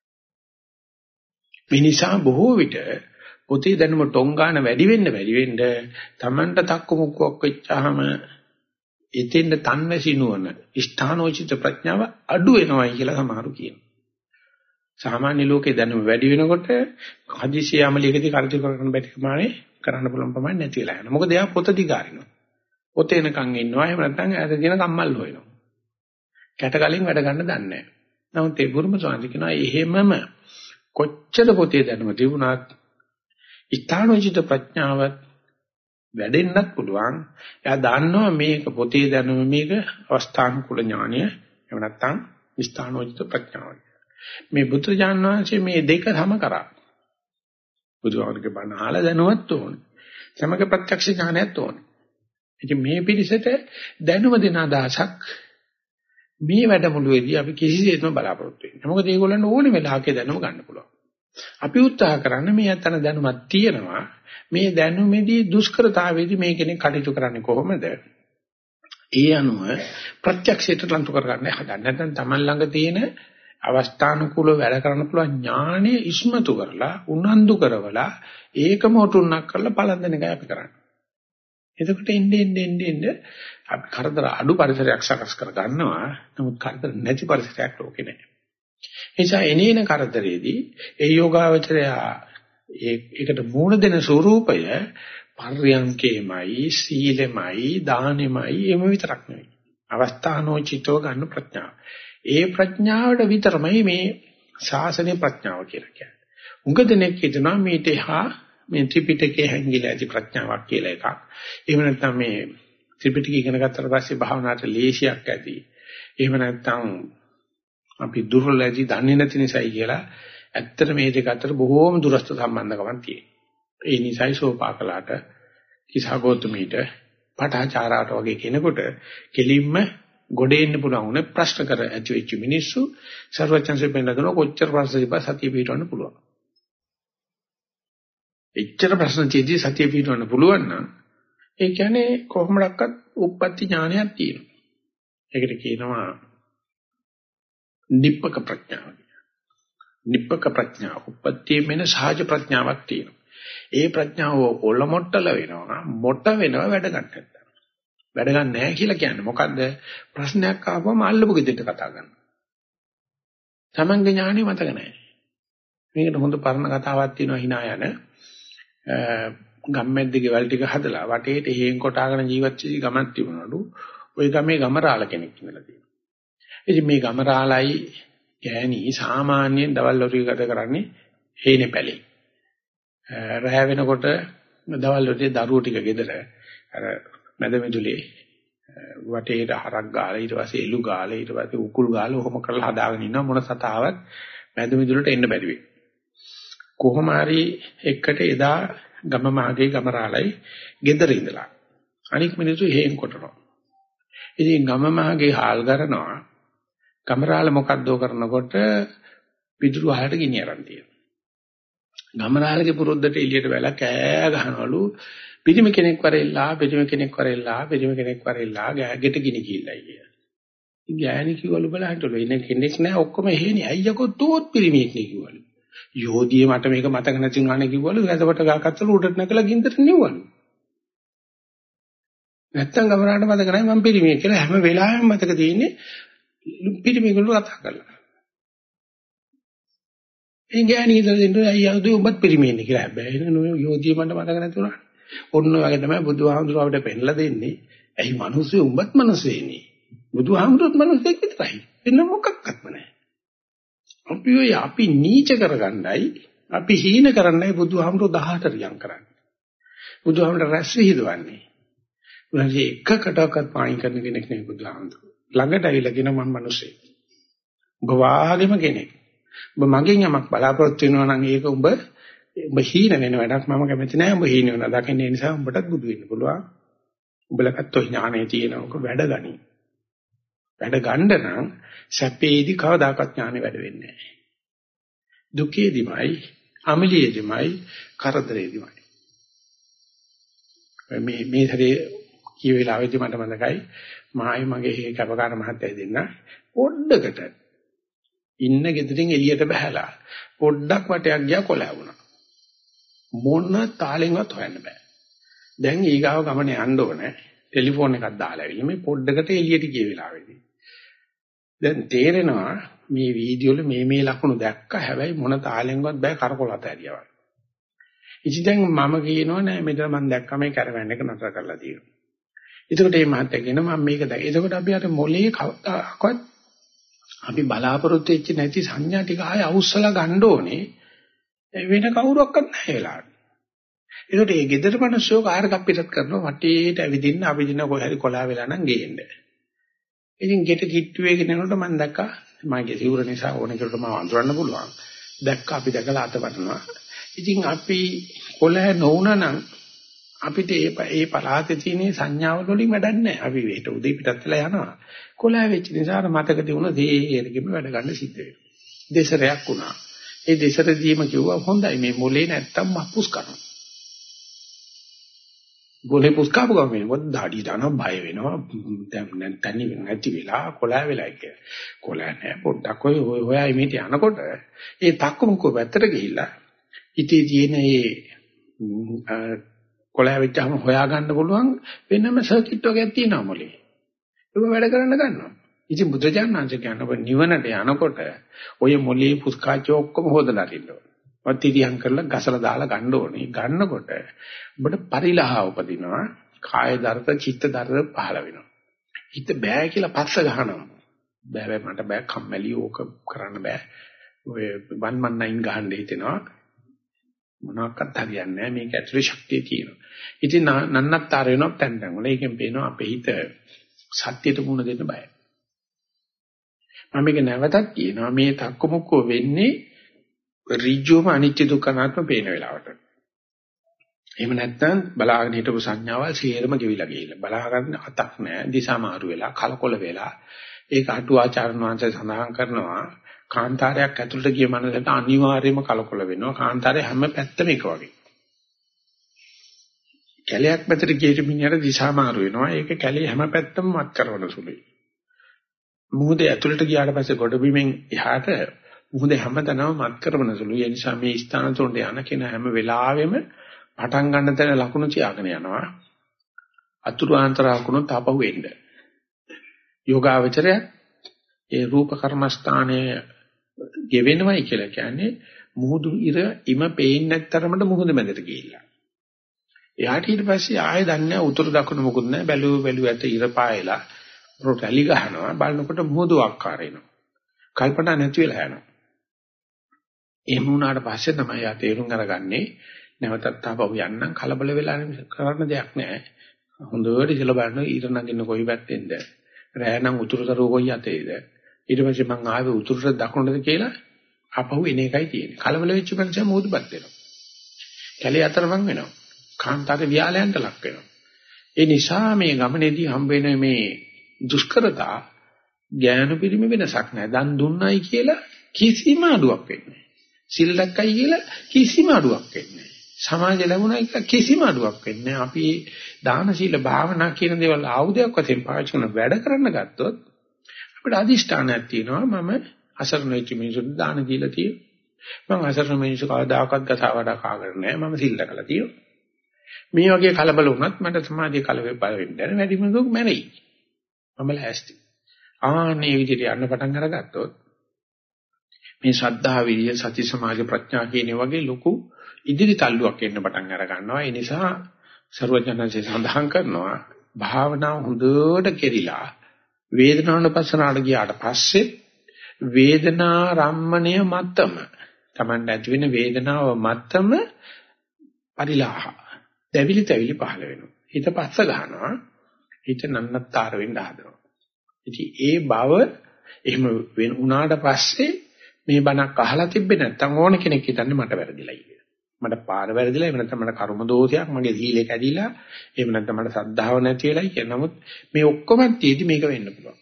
මේ නිසා බොහෝ විට පොතේ දැනුම ටොං ගන්න වැඩි වෙන්න Tamanට තක්කු මුක්කක් වෙච්චාම එතෙන්ද තන්වැසිනුවන ස්ථානෝචිත ප්‍රඥාව අඩු වෙනවයි කියලා සමහරු කියනවා. සාමාන්‍ය ලෝකේ දැනුම වැඩි වෙනකොට හදිසිය යමලියකදී කල්පි කරන්න බැරි ප්‍රමාණය කරන්න පුළුවන් ප්‍රමාණය නැති වෙලා යනවා. මොකද එයා පොත දිගාරිනවා. පොතේ නිකන් ඉන්නවා. එහෙම නැත්නම් ඈත දින කම්මල් හොයනවා. කැට කලින් වැඩ ගන්න දන්නේ නැහැ. නමුත් ඒ බුරුම සාන්ති කියනවා එහෙමම කොච්චර පොතේ දැනුම තිබුණත් ස්ථානෝචිත ප්‍රඥාව වැඩෙන්නත් පුළුවන්. එයා දන්නවා මේක පොතේ දැනුම මේක අවස්ථානුකූල ඥානය. එහෙම නැත්නම් ස්ථානෝචිත ප්‍රඥාව. මේ බුදුරජාණන් වහන්සේ මේ දෙක සම කරා. බුදුහාමුදුරගේ බණ අහලා දැනුවත් ඕනේ. සමග ප්‍රත්‍යක්ෂ ඥානයත් ඕනේ. ඉතින් මේ පිළිසෙට දැනුම දෙන අදහසක් මේ වැඩමුළුවේදී අපි කිසිසේත්ම බලාපොරොත්තු වෙන්නේ. මොකද ඒගොල්ලන්ට ඕනේ වෙලාවක දැනුම ගන්න පුළුවන්. අපි උත්සාහ කරන්නේ මේ අතන දැනුමක් තියෙනවා. මේ දැනුමේදී දුෂ්කරතාවේදී මේ කෙනෙක් කටයුතු කරන්නේ කොහොමද? ඒ අනුව ප්‍රත්‍යක්ෂයට ලන්තු කරගන්න හදන්න. නැත්නම් Taman ළඟ තියෙන අවස්ථානුකූලව වැඩ කරන්න පුළුවන් ඥානෙ ඉස්මතු කරලා උනන්දු කරවලා ඒකම උතුණක් කරලා පළඳන එකයි අපි කරන්නේ. එතකොට එන්නේ අපි කරදර අඩු පරිසරයක් සකස් කර ගන්නවා. නමුත් කරදර නැති පරිසරයක් ලෝකේ නැහැ. ඒ නිසා එනේන කරදරේදී ඒ යෝගාවචරය ඒකට මූණ දෙන ස්වરૂපය පර්යංකේමයි, සීලෙමයි, දානෙමයි එම විතරක් නෙවෙයි. අවස්ථානෝචිතව ගන්න ප්‍රඥාව. ඒ ප්‍රඥාවට විතරමයි මේ ශාසනීය ප්‍රඥාව කියලා කියන්නේ. උඟ දෙනෙක් හිතනවා මේ ත්‍රිපිටකයේ හැංගිලා ඇති ප්‍රඥාවක් කියලා එකක්. එහෙම නැත්නම් මේ ත්‍රිපිටකය ඉගෙන ගත්තට පස්සේ භාවනාවට ලේසියක් ඇති. එහෙම නැත්නම් අපි දුර්වලයි දන්නේ නැති නිසායි කියලා. ඇත්තට මේ දෙක අතර බොහෝම දුරස්ත සම්බන්ධකමක් තියෙනවා. ඒ නිසායි සෝපාකලාට, කිසాగෞතමීට, පටාචාරාට වගේ කෙනෙකුට කෙලින්ම ගොඩේ ඉන්න පුළුවන් උනේ ප්‍රශ්න කර ඇති වෙච්ච මිනිස්සු සර්වචන්සේ පෙන්නන කොච්චර ප්‍රශ්න තිබ්බා සතිය පිටවන්න පුළුවන්. එච්චර ප්‍රශ්න තියෙදි සතිය පිටවන්න පුළුවන් නම් ඒ කියන්නේ කොහොමඩක්වත් උප්පත්ති ඥානයක් තියෙනවා. ඒකට කියනවා නිප්පක ප්‍රඥාව. නිප්පක ප්‍රඥාව උප්පත්තිය මෙන සහජ ප්‍රඥාවක් තියෙනවා. ඒ ප්‍රඥාව ඔලොමොට්ටල වෙනවා මොට වෙනවා වැඩ ගන්නට. වැඩ ගන්න නැහැ කියලා කියන්නේ මොකද්ද? ප්‍රශ්නයක් ආවම අල්ලපු ගෙදරට කතා කරනවා. තමන්ගේ ඥාණය මතක නැහැ. මේකට හොඳ පරණ කතාවක් තියෙනවා hina යන ගම්මැද්දේ ගෙවල් ටික හදලා වටේට හේන් කොටාගෙන ජීවත් වෙච්ච ගමක් තිබුණලු. ওই ගමේ ගමරාල කෙනෙක් ඉඳලා තියෙනවා. ඉතින් මේ ගමරාලයි ගෑණි සාමාන්‍යයෙන් දවල් වරුවේ ගත කරන්නේ හේනේ පැලේ. රැ වෙනකොට දවල් වරුවේ දරුවෝ ටික ගෙදර අර මැද මිදුලේ වටේට හරක් ගාලා ඊට පස්සේ එළු ගාලා ඊට පස්සේ උකුල් ගාලා ඔහොම කරලා හදාගෙන ඉන්නවා මොන සතාවක් මැද මිදුලට එන්න බැරි වෙයි. කොහොම හරි එකට එදා ගම මාගේ ගමරාලයි ගෙදර ඉඳලා අනික් මිනිස්සු හේන් කොටනවා. ඉතින් ගම මාගේ හාල් කරනවා ගමරාල මොකද්ද කරනකොට පිටුරු අහලට ගිනි අරන් තියෙනවා. ගමරාලගේ පුරුද්දට එළියට වැලා කෑ ගහනවලු පිටිම කෙනෙක් වරෙල්ලා ගෑගෙට ගිනි කිල්ලයි කියලා. ඉතින් ගෑණි කිව්වලු බලහන්ටලු ඉන්න කෙනෙක් නැහැ ඔක්කොම එහෙනේ අයියකෝ තෝත් පිරිමියෙක් නේ කිව්වලු. යෝධියේ මට මේක මතක නැති වුණානේ කිව්වලු වැදපට ගහකත්තල උඩට නැකලා ගින්දරට නිව්වලු. නැත්තම් ගමරාට මතක නැහැ මම පිරිමියෙක් කියලා හැම වෙලාවෙම මතක තියෙන්නේ පිරිමියෙකුට කතා කරලා. ඒ ගෑණි ඉඳලා දෙන්න අයියා උඹත් පිරිමියෙන්නේ කියලා. හැබැයි යෝධියේ මට මතක නැති වුණා. ඔන්න ඔය වගේ තමයි බුදුහාමුදුරුවෝ අපිට පෙන්නලා දෙන්නේ. ඇයි මිනිස්සු උඹත් මිනිස්සෙන්නේ. බුදුහාමුදුරුවෝත් මිනිස්සෙක් විතරයි. වෙන මොකක්වත්ම නැහැ. අපි නීච කරගන්නයි අපි හීන කරන්නයි බුදුහාමුදුරුවෝ 18 රියම් කරන්නේ. බුදුහාමුදුරුවෝ රැස් විහිදුවන්නේ. උන්වහන්සේ එකකටවත් පායින් කරන කෙනෙක් නෙවෙයි බුදුහාමුදුරුවෝ. ළඟට ඇවිල්ලා කියන මම මිනිස්සෙක්. ඔබ වාගේම කෙනෙක්. ඔබ මගෙන් යමක් බලාපොරොත්තු වෙනවා නම් ඒක ඔබ හීන වෙන වැඩක් මම කැමති නැහැ. ඔබ හීන වෙනවා. දකින්න ඒ නිසා ඔබටත් බුදු වෙන්න පුළුවන්. ඔබලකට ඥානය තියෙනවක වැඩ ගනි. වැඩ ගන්න නම් සැපේදී කවදාකවත් ඥානෙ වැඩ වෙන්නේ නැහැ. දුකේදීමයි, අමලියේදීමයි, කරදරේදීමයි. මේ හැරේ කී වෙලාවෙදී මට මතකයි මායි මගේ කැපකාර මහත්තයා දෙන්න පොඩ්ඩකට ඉන්න ගෙදරින් එළියට බහැලා පොඩ්ඩක් වටයක් ගියා කොළ වුණා. මොන තාලෙන්වත් හොයන්න බෑ. දැන් ඊගාව ගමනේ යන්න ඕනේ. ටෙලිෆෝන් එකක් දාලා ඇවිල්ලා මේ පොඩ්ඩකට එළියට ගිය වෙලාවේදී. දැන් තේරෙනවා මේ වීඩියෝ වල මේ ලකුණු දැක්ක හැබැයි මොන තාලෙන්වත් බෑ කරකොල අතහැරියා වගේ. ඉතින් දැන් මම කියනවා නෑ මෙතන මම දැක්කම මේ කැරවැන් එක නතර කරලා තියෙනවා. එතකොට මේ මහත්තයා කියනවා මම මේක දැක්ක. එතකොට අපි අර මොලේ කවදාකවත් අපි බලාපොරොත්තු වෙච්ච නැති සංඥා ටික ආය අවුස්සලා ගන්න ඕනේ. වෙන කවුරක්වත් නැහැ වෙලාවට. ඒකට මේ ගෙදර මිනිස්සු කාර්යයක් පිටත් කරනවා වටේට ඇවිදින්න අපි දින කොහේ හරි කොලා වෙලා නම් ගේන්න. ඉතින් ගෙට කිට්ටු වේගෙන යනකොට මම දැක්කා මගේ සිවුර නිසා ඕන කෙනෙකුට මම අඳුරන්න පුළුවන්. දැක්කා අපි දැකලා අතපටනවා. ඉතින් අපි කොලා නොවුනා නම් අපිට ඒ පළාතේ තියෙන සංඥාවල වලින් වැඩක් නැහැ. අපි වේට උදේ පිටත් වෙලා යනවා. කොලා වෙච්ච නිසා මතක තියුණ දේරගෙම වැඩ ගන්න සිද්ධ වෙනවා. දෙසරයක් වුණා. ඒ දෙසරදීම කිව්වා හොඳයි මේ මොලේ නැත්තම් මප්පුස් කරනවා. බොලේ පුස්කාපු ගමනේ මොකද දාඩි දානවා බය වෙනවා දැන් තනි නැති වෙලා කොලා වෙලා කියලා. කොලා නැහැ පොඩ්ඩක් ඔය හොයයි මේට යනකොට ඒ තක්කමුකෝ පැත්තට ගිහිල්ලා ඉතී තියෙන ඒ කොලා වෙච්චාම හොයා ගන්න පුළුවන් වෙනම සර්කිට් වර්ගයක් තියෙනවා මොලේ. ඒක වැඩ කරන්න ගන්නවා. ඉතින් බුදුජානනාංශ කියන්නේ නිවනට යනකොට ඔය මොලේ පුස්කාච ඔක්කොම හොදලා තිනවා. වත්තිරියම් කරලා ගසලා දාලා ගන්න ඕනේ. ගන්නකොට ඔබට පරිලහ උපදිනවා. කාය දර්ථ, චිත්ත දර්ථ පහළ වෙනවා. හිත බෑ කියලා පස්ස ගහනවා. බෑ මට බෑ කම්මැලි ඕක කරන්න බෑ. ඔය 119 ගහන්න හිතෙනවා. මොනවාක්වත් හරියන්නේ නැහැ. මේක ඇතුලේ ශක්තිය තියෙනවා. ඉතින් නන්නත්තර වෙනවා තැන් තැන් වල. ඒකෙන් පේනවා අපේ හිත සත්‍යයට මුණ දෙන්න බයයි. මම මේක නැවතත් කියනවා මේ තක්කමුක්කෝ වෙන්නේ ඍජුවම අනිත්‍ය දුක්ඛ අනාත්ම පේන වෙලාවට. එහෙම නැත්නම් බලාගෙන හිටපු සංඥාවල් සියරම ගෙවිලා ගිහිල්ලා බලා ගන්න අතක් නැහැ දිශා මාරු වෙලා කලකොල වෙලා ඒක අටුවාචාර්ය වංශය සඳහන් කරනවා කාන්තාරයක් ඇතුළට ගිය මනසට අනිවාර්යයෙන්ම කලකොල වෙනවා කාන්තාරයේ හැම පැත්තම එක වගේ. කැලයක් පැත්තට ගිය මිනිහට දිශා මාරු වෙනවා ඒක කැලේ හැම පැත්තම මත් කරන සුළුයි. මුහුදේ ඇතුළට ගියාට පස්සේ ගොඩබිමෙන් එහාට මුහුදේ හැමතැනම මත් කරන සුළුයි. ඒ නිසා මේ ස්ථාන තුනට යන කෙනා හැම වෙලාවෙම පටන් ගන්න තැන ලකුණු තියාගෙන යනවා. අතුරු ආන්තර ලකුණු තාපහුව එන්න. යෝගාවචරය ඒ රූප කර්මස්ථානයේ ගෙවෙනවයි කියලා කියන්නේ මුහුදු ඉර ඉම පේන්නේ නැත්තරමට මුහුද මැදට ගිහිල්ලා. එයාට ඊට පස්සේ ආයෙ දන්නේ උතුරු දකුණු මොකුත් නැහැ. බැලුව ඇත ඉර පායලා රොටලි ගහනවා බලනකොට මුහුදු ආකාර එනවා. කල්පනා නැති වෙලා යනවා. එහෙම වුණාට පස්සේ තමයි යා තේරුම් අරගන්නේ නැවතත් තාපහුව යන්න කලබල වෙලා කරන්න දෙයක් නැහැ. හොඳට ඉතලා බලන්න ඉර නගින්න කොයි පැත්තෙන්ද? රෑ නම් උතුරුතරෝ කොයි අතේද? ඊට පස්සේ මං ආවේ උතුරට දකුණට කියලා ආපහු එන එකයි තියෙන්නේ. කලබල වෙච්ච මනුස්සයා මොහොතපත් වෙනවා. කැලේ අතරමං වෙනවා. කාන්තාරේ වියාලයන්ට ලක් වෙනවා. ඒ නිසා මේ ගමනේදී හම්බ වෙන මේ දුෂ්කරතා ඥාන පිරිමි වෙනසක් නැහැ. දන් දුන්නයි කියලා කිසිම අඩුවක් වෙන්නේ නැහැ. සිල් දැක්කයි කියලා කිසිම අඩුවක් වෙන්නේ නැහැ. සමාජ ලැබුණයි කියලා කිසිම අඩුවක් වෙන්නේ නැහැ. අපි දාන සීල භාවනා කියන දේවල් ආයුධයක් වශයෙන් පාවිච්චි කරන වැඩ කරන්න ගත්තොත් අපිට අදිෂ්ඨානයක් තියෙනවා මම අසරණ වෙච්ච මිනිසුන්ට දාන දීලා තියෙනවා. මම අසරණ මිනිස්සු කවදාකවත් ගසාවඩා කාගෙන නැහැ. මම සිල් දකලා තියෙනවා. මේ වගේ කලබල වුණත් මට සමාජයේ කලබල වෙන්න දැන වැඩිම දුක් මැරෙයි. මම ලෑස්ති. ආන්නේ විදිහට යන්න පටන් අරගත්තොත් මේ ශ්‍රද්ධා විරිය සති සමාධි ප්‍රඥා කියන වගේ ලොකු ඉදිරි තල්ලුවක් එන්න පටන් අර ගන්නවා. ඒ නිසා සර්වඥාන්සේ සඳහන් කරනවා භාවනාව හොඳට කෙරිලා වේදනානුපස්සනාවට ගියාට පස්සේ වේදනා රම්මණය මත්තම Tamanට ඇති වෙන වේදනාව මත්තම පරිලාහ දැවිලි තැවිලි පහළ වෙනවා. හිත පස්ස ගන්නවා. හිත නන්නත්තර වෙන්න හදනවා. ඉතින් ඒ බව එහෙම වුණාට පස්සේ මේ බණක් අහලා තිබ්බේ නැත්නම් ඕන කෙනෙක් හිතන්නේ මට වැරදිලා කියලා. මට පාර වැරදිලා එහෙම නැත්නම් මට කර්ම දෝෂයක් මගේ සීලේ කැඩිලා එහෙම නැත්නම් මට සද්ධාව නැති වෙලයි කියන නමුත් මේ ඔක්කොම තියදී මේක වෙන්න පුළුවන්.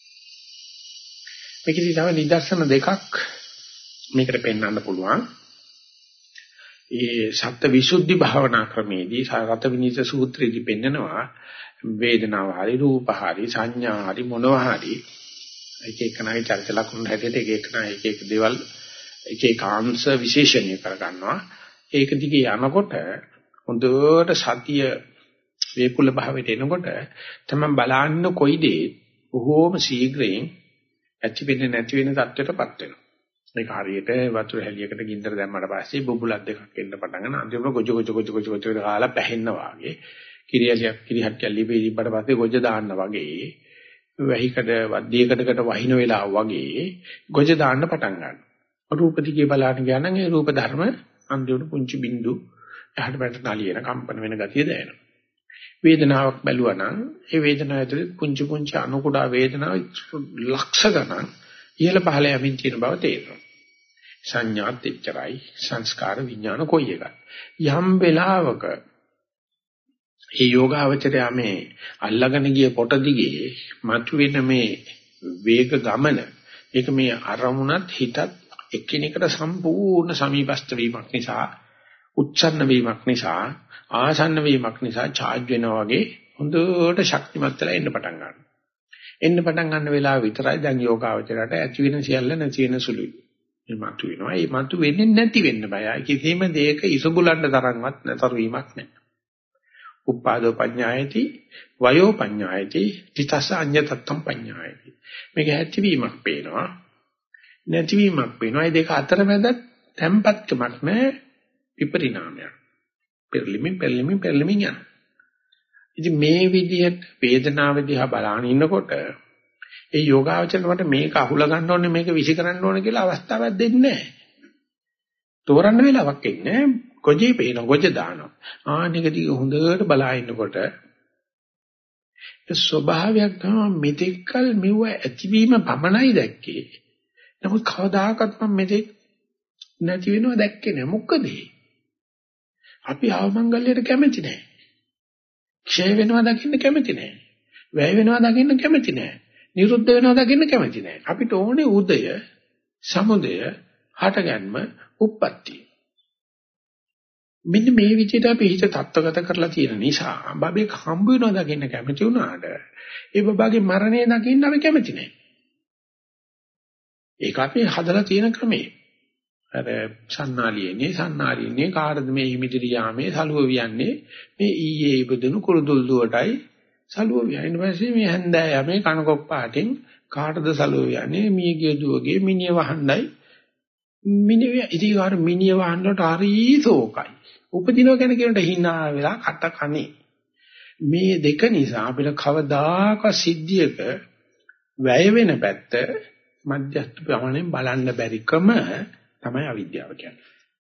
මේකේ තව නිදර්ශන දෙකක් මේකට පෙන්වන්න පුළුවන්. ඒ සත්‍ය විසුද්ධි භාවනා ක්‍රමේදී සාරත විනීත සූත්‍රයේදී පෙන්නනවා වේදනාව හරි රූප හරි සංඥා හරි මොනවා හරි එක එකනාගේ චරිත ලක්ෂණ හැටියට එක එකනා එක එක දේවල් එක එක අංශ විශේෂණය කර ගන්නවා. ඒක දිගේ යනකොට හොඳට සතිය වේකුල භාවයට එනකොට තමයි බලන්න කොයි දේ බොහෝම ශීඝ්‍රයෙන් ඇති වෙන්නේ නැති වෙන තත්ත්වයටපත් වෙනවා. ඒක හරියට වතුර හැලියකට ගින්දර දැම්මට පස්සේ බුබුලක් දෙකක් එන්න පටන් ගන්න අන්තිමට ගොජ ගාලා පැහෙන්නා වගේ කිරිහට්ටියක් ලිපෙයිපට පස්සේ ගොජ දාන්න වගේ වැහිකඩ වද්දියකඩකට වහින වෙලාව වගේ ගොජ දාන්න පටන් ගන්නවා. රූප දිගේ බලන්න ගියා නම් ඒ රූප ධර්ම අන්තිමට පුංචි බින්දු එහාට පැත්තට නාලියන කම්පන වෙන ගතිය දැනෙනවා. වේදනාවක් බැලුවා නම් ඒ වේදනාව ඇතුලේ පුංචි පුංචි අණු කුඩා වේදනාව ලක්ෂ ගණන් ඉහළ පහළ යමින් තියෙන බව තේරෙනවා. සංඥාත් එච්චරයි සංස්කාර විඥාන කොයි එකක්. යම් වෙලාවක මේ යෝගාවචරය මේ අල්ලගෙන ගිය පොට දිගේ මතුවෙන මේ වේග ගමන ඒක මේ අරමුණත් හිතත් එකිනෙකට සම්පූර්ණ සමීපස්ත වීමක් නිසා උච්චන්න වීමක් නිසා ආසන්න වීමක් නිසා charge වෙනවා වගේ හොඳට ශක්තිමත් වෙලා එන්න පටන් ගන්නවා. එන්න පටන් ගන්න වෙලාව විතරයි දැන් යෝගාවචරයට ඇති වෙන සියල්ල නැති වෙන සුළුයි. මේ මතු වෙනවා. ඒ මතු වෙන්නේ නැති වෙන්න බයයි. කිසිම දෙයක ඉසුබුලන්න තරම්වත් නතර වීමක් නැහැ. උපාදෝ පඤ්ඤායති වයෝ පඤ්ඤායති තිතස අඤ්ඤතත්තම් පඤ්ඤායති. මේක ඇතිවීමක් පේනවා. නැතිවීමක් පේනවා. මේ දෙක අතර මැද තැම්පත්කමක් නැහැ. විපරිණාමයක්. පෙරලිමින් යන. ඉතින් මේ විදිහට වේදනාව දිහා බලන ඉන්නකොට ඒ යෝගාවචරයට මේක අහුල ගන්න ඕනේ මේක විසි කරන්න ඕනේ කියලා අවස්ථාවක් දෙන්නේ නැහැ. තෝරන්න වෙලාවක් ඉන්නේ ගොජේ පේන ගොජ දානවා. ආනිකදී හොඳට බලා ඉන්නකොට ඒ ස්වභාවයක් තමයි මෙතෙක්කල් මෙව ඇතිවීම පමණයි දැක්කේ. නමුත් කවදාකවත් මම මෙතෙක් නැති වෙනව දැක්කේ නෑ. මොකද අපි ආවමංගල්‍යයට කැමති නෑ. ක්ෂය වෙනවා දකින්න කැමති නෑ. වැය වෙනවා දකින්න කැමති නෑ. නිරුද්ධ වෙනවා දකින්න කැමති නෑ. අපිට ඕනේ උදය, සමුදය, හටගන්ම, උප්පත්තිය. මෙන්න මේ විදිහට අපි හිත තත්ත්වගත කරලා තියෙන නිසා බබෙක් හම්බ වෙනවා දකින්න කැමති වුණාට ඒ බබාගේ මරණය දකින්න අපි කැමති නෑ. ඒක අපි හදලා තියෙන ක්‍රමය. අර සන්නාලියනේ කාටද මේ හිමිදිරි යාමේ සලුව වියන්නේ මේ ඊයේ ඉපදුණු කුරුදුල් දුවටයි සලුව වියන්නේ. ඊපස්සේ මේ හැන්දෑ යමේ කනකොක් පාටින් කාටද සලුව වියන්නේ මීගේ දුවගේ මිනිය වහන්නයි මිනිය ඉතින් අර මිනිය වහන්නට හරිසෝකයි. උපදිනව ගැන කියනට hina වෙලා කට කනේ. මේ දෙක නිසා අපිට කවදාක සිද්ධියක වැය වෙන පැත්ත මධ්‍යස්ථ ප්‍රමාණයෙන් බලන්න බැරිකම තමයි අවිද්‍යාව කියන්නේ.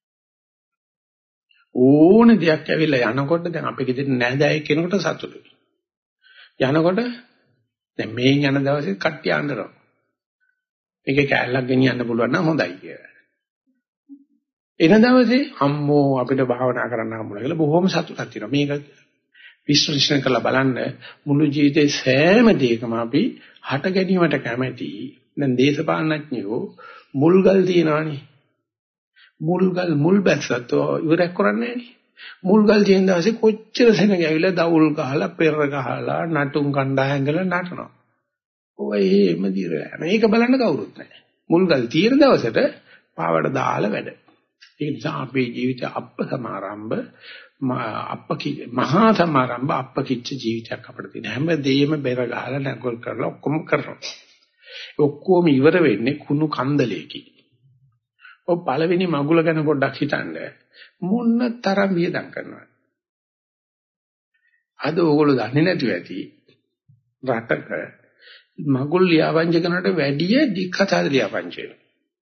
ඕන දෙයක් ඇවිල්ලා යනකොට දැන් අපි ගෙදර නැහැදෑයි කෙනෙකුට සතුටුයි. යනකොට දැන් මේන් යන දවසේ කට්ටිය අඬනවා. මේකේ කැලලක් ගෙනියන්න පුළුවන් නම් හොඳයි කියලා. එන දවසේ අම්මෝ අපිට භාවනා කරන්න හම්බුනා කියලා බොහොම සතුටක් තියෙනවා. මේක විශ්ලේෂණය කරලා බලන්න මුළු ජීවිතේ සෑම දෙයකම අපි හට ගැනීමට කැමැති. දැන් දේශපාලනඥයෝ මුල්ගල් තියනවානේ. මුල් බැස්සත් ඉවරක් කරන්නේ නැහනේ. මුල්ගල් තියෙන දවසේ කොච්චර සෙනග ඇවිල්ලා දවුල් ගහලා පෙර ගහලා නටුම් කණ්ඩා හැංගලා නටනවා. ඔය එහෙම දිරලා. මේක බලන්න කවුරුත් නැහැ. මුල්ගල් තියෙන දවසට පාවඩ දාලා වැඩ. ඒ නිසා අපේ ජීවිත අප්පසමාරම්භ මහා සමාරම්භ අප්පකිච්ච ජීවිතයක් අපිට තියෙන. හැමදේම බෙර ගහලා නැගොල් කරලා ඔක්කොම කරනවා. ඔක්කොම ඉවර වෙන්නේ කුණු කන්දලයකින්. ඔය පළවෙනි මගුල ගැන පොඩ්ඩක් හිතන්න. මොන තරම් වියදම් කරනවද? අද ඕගොල්ලෝ දන්නේ නැතුව ඇති. රටක මගුල් ලියාපදිංචි කරනට වැඩිය දික්කතාද ලියාපදිංචි වෙනවා.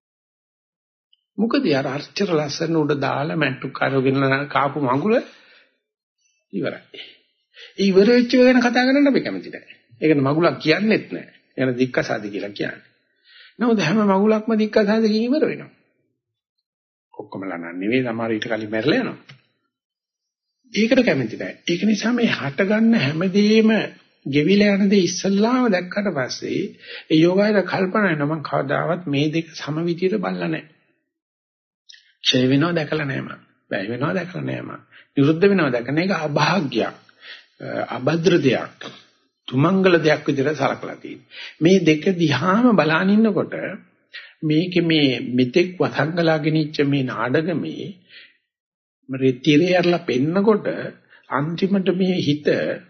මොකද යාර අර්චර ලස්සන උඩ දාලා මැට්ටු කරගෙන කාපු මගුල ඉවරයි. ඉවර වෙච්ච එක ගැන කතා කරන්න අපි කැමති නැහැ. ඒකට මගුලක් කියන්නෙත් නැහැ. එන දික්කසාද කියලා කියන්නේ. නමුත් හැම මගුලක්ම දික්කසාදකින් ඉවර වෙනවා. ඔක්කොමලා නෙවෙයි සමහර ඊට කලින් මැරලා යනවා. ඒකට කැමති නැහැ. ඒක නිසා මේ හට ගන්න හැමදේම ගෙවිලා යන දේ ඉස්සල්ලාම දැක්කට පස්සේ ඒ යෝගායර කල්පනා වෙනවා මම කවදාවත් මේ දෙක සම විදියට බලලා නැහැ. ඡය වෙනවා දැකලා නැහැ මම. වැය වෙනවා දැකලා නැහැ මම. නිරුද්ධ වෙනවා දැකන එක අභාග්‍යයක්. අබද්ද්‍ර දෙයක්. තුමංගල දෙයක් විදිහට සලකලා තියෙනවා. මේ දෙක දිහාම බලන ඉන්නකොට මේකේ මේ මෙතෙක් වසංගලාගෙන ඉච්ච මේ නාඩගමේ මරිතිරයලා පෙන්නකොට අන්තිමට මේ හිත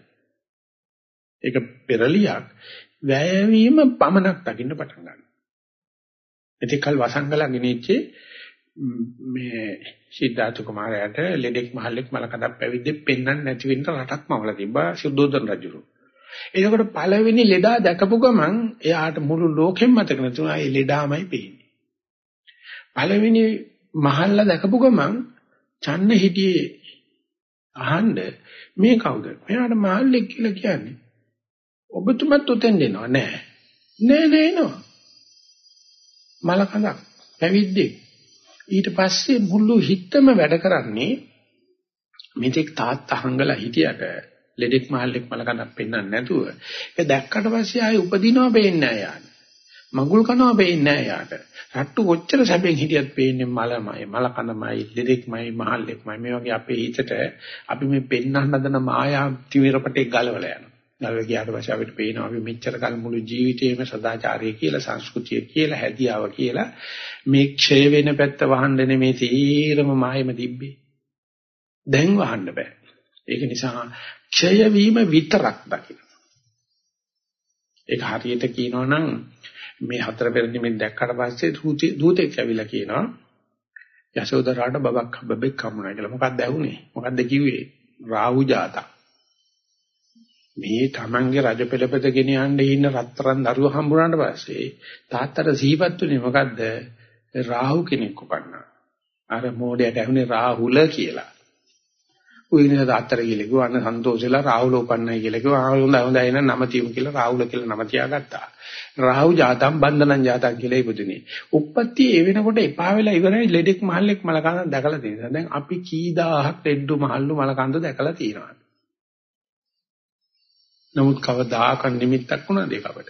ඒක පෙරලියක් වැයවීම පමණක් දකින්න පටන් ගන්නවා. එතකල් වසංගලාගෙන ඉච්චේ මේ සිද්ධාර්ථ කුමාරයාට ලෙඩෙක් මහල්ලෙක් මලකඩක් පැවිද්දෙක් පෙන්වන්න නැති වෙන්න රටක් මවලා තිබ්බා සුද්ධෝදන රජුරු. එතකොට පළවෙනි ලෙඩා දැකපු ගමන් එයාට මුළු ලෝකෙම මතක නැතුණා ඒ ලෙඩාමයි පේන්නේ. පළවෙනි මහල්ලා දැකපු ගමන් චන්න හිටියේ අහන්න මේ කවුද? මෙයාට මහල්ලෙක් කියලා කියන්නේ. ඔබතුමත් උතෙන් දෙනවා නෑ. නෑ එනවා. මලකඳක් පැවිද්දෙක්. ඊට පස්සේ මුළු හිතම වැඩ කරන්නේ මෙතෙක් තාත්තා හංගලා හිටියට ලෙඩෙක් මහල්ලෙක් මලකඳක් පෙන්වන්න නැතුව ඒක දැක්කට පස්සේ ආයේ උපදිනවා පේන්නේ නැහැ යාට. මගුල් කනවා පේන්නේ නැහැ යාට. රට්ටු කොච්චර සැපෙන් හිටියත් පේන්නේ මලමයි මලකඳමයි ලෙඩෙක්මයි මහල්ලෙක්මයි මේ වගේ අපේ හිතට අපි මේ පෙන්වන්න හදන මායා තිවිරපටේ ගලවලා යනවා. ගලවලා ගියාට පස්සේ අපිට පේනවා අපි මෙච්චර කල් මුළු ජීවිතේම සදාචාරය කියලා සංස්කෘතිය කියලා හැදියාව කියලා මේ ක්ෂය වෙන පැත්ත වහන්න නෙමේ තීරම මායෙම තිබ්බේ. දැන් වහන්න බෑ. ඒක නිසා ක්ෂය වීම විතරක් දකින්න. ඒක හරියට කියනවා නම් මේ හතර පෙරදි මේ දැක්කට පස්සේ දූතෙක් ඇවිල්ලා කියනවා යශෝදරාට බබෙක් හම්බුනා කියලා. මොකක්ද ඇහුනේ? මොකක්ද කිව්වේ? රාහු ජාතක. මේ තමන්ගේ රජ පෙළපත ගෙන යන්න ඉන්න රත්තරන් දරුව හම්බුනාට පස්සේ තාත්තට සිහිපත් උනේ මොකද්ද? රාහු කෙනෙක් උපන්නා. අර මොඩයට ඇහුනේ රාහුල කියලා. උයිනේ තාත්තට කියලා කිව්වා අන්න සන්තෝෂෙලා රාහුල උපන්නයි කියලා කිව්වා. හොඳයි එන නම තියමු කියලා රාහුල කියලා නම තියාගත්තා. රාහු ජාතම් බන්ධනං ජාතම් කියලා ඉපදුනේ. උප්පත්ති ඒ වෙනකොට එපා වෙලා ඉවරයි ලෙඩෙක් මහල්ලෙක් මලකඳ දැකලා තියෙනවා. දැන් අපි කී දහහක් ලෙඩු මහල්ලු මලකඳ දැකලා තියෙනවා. නමුත් කවදාක නිමිත්තක් වුණාද ඒක අපිට?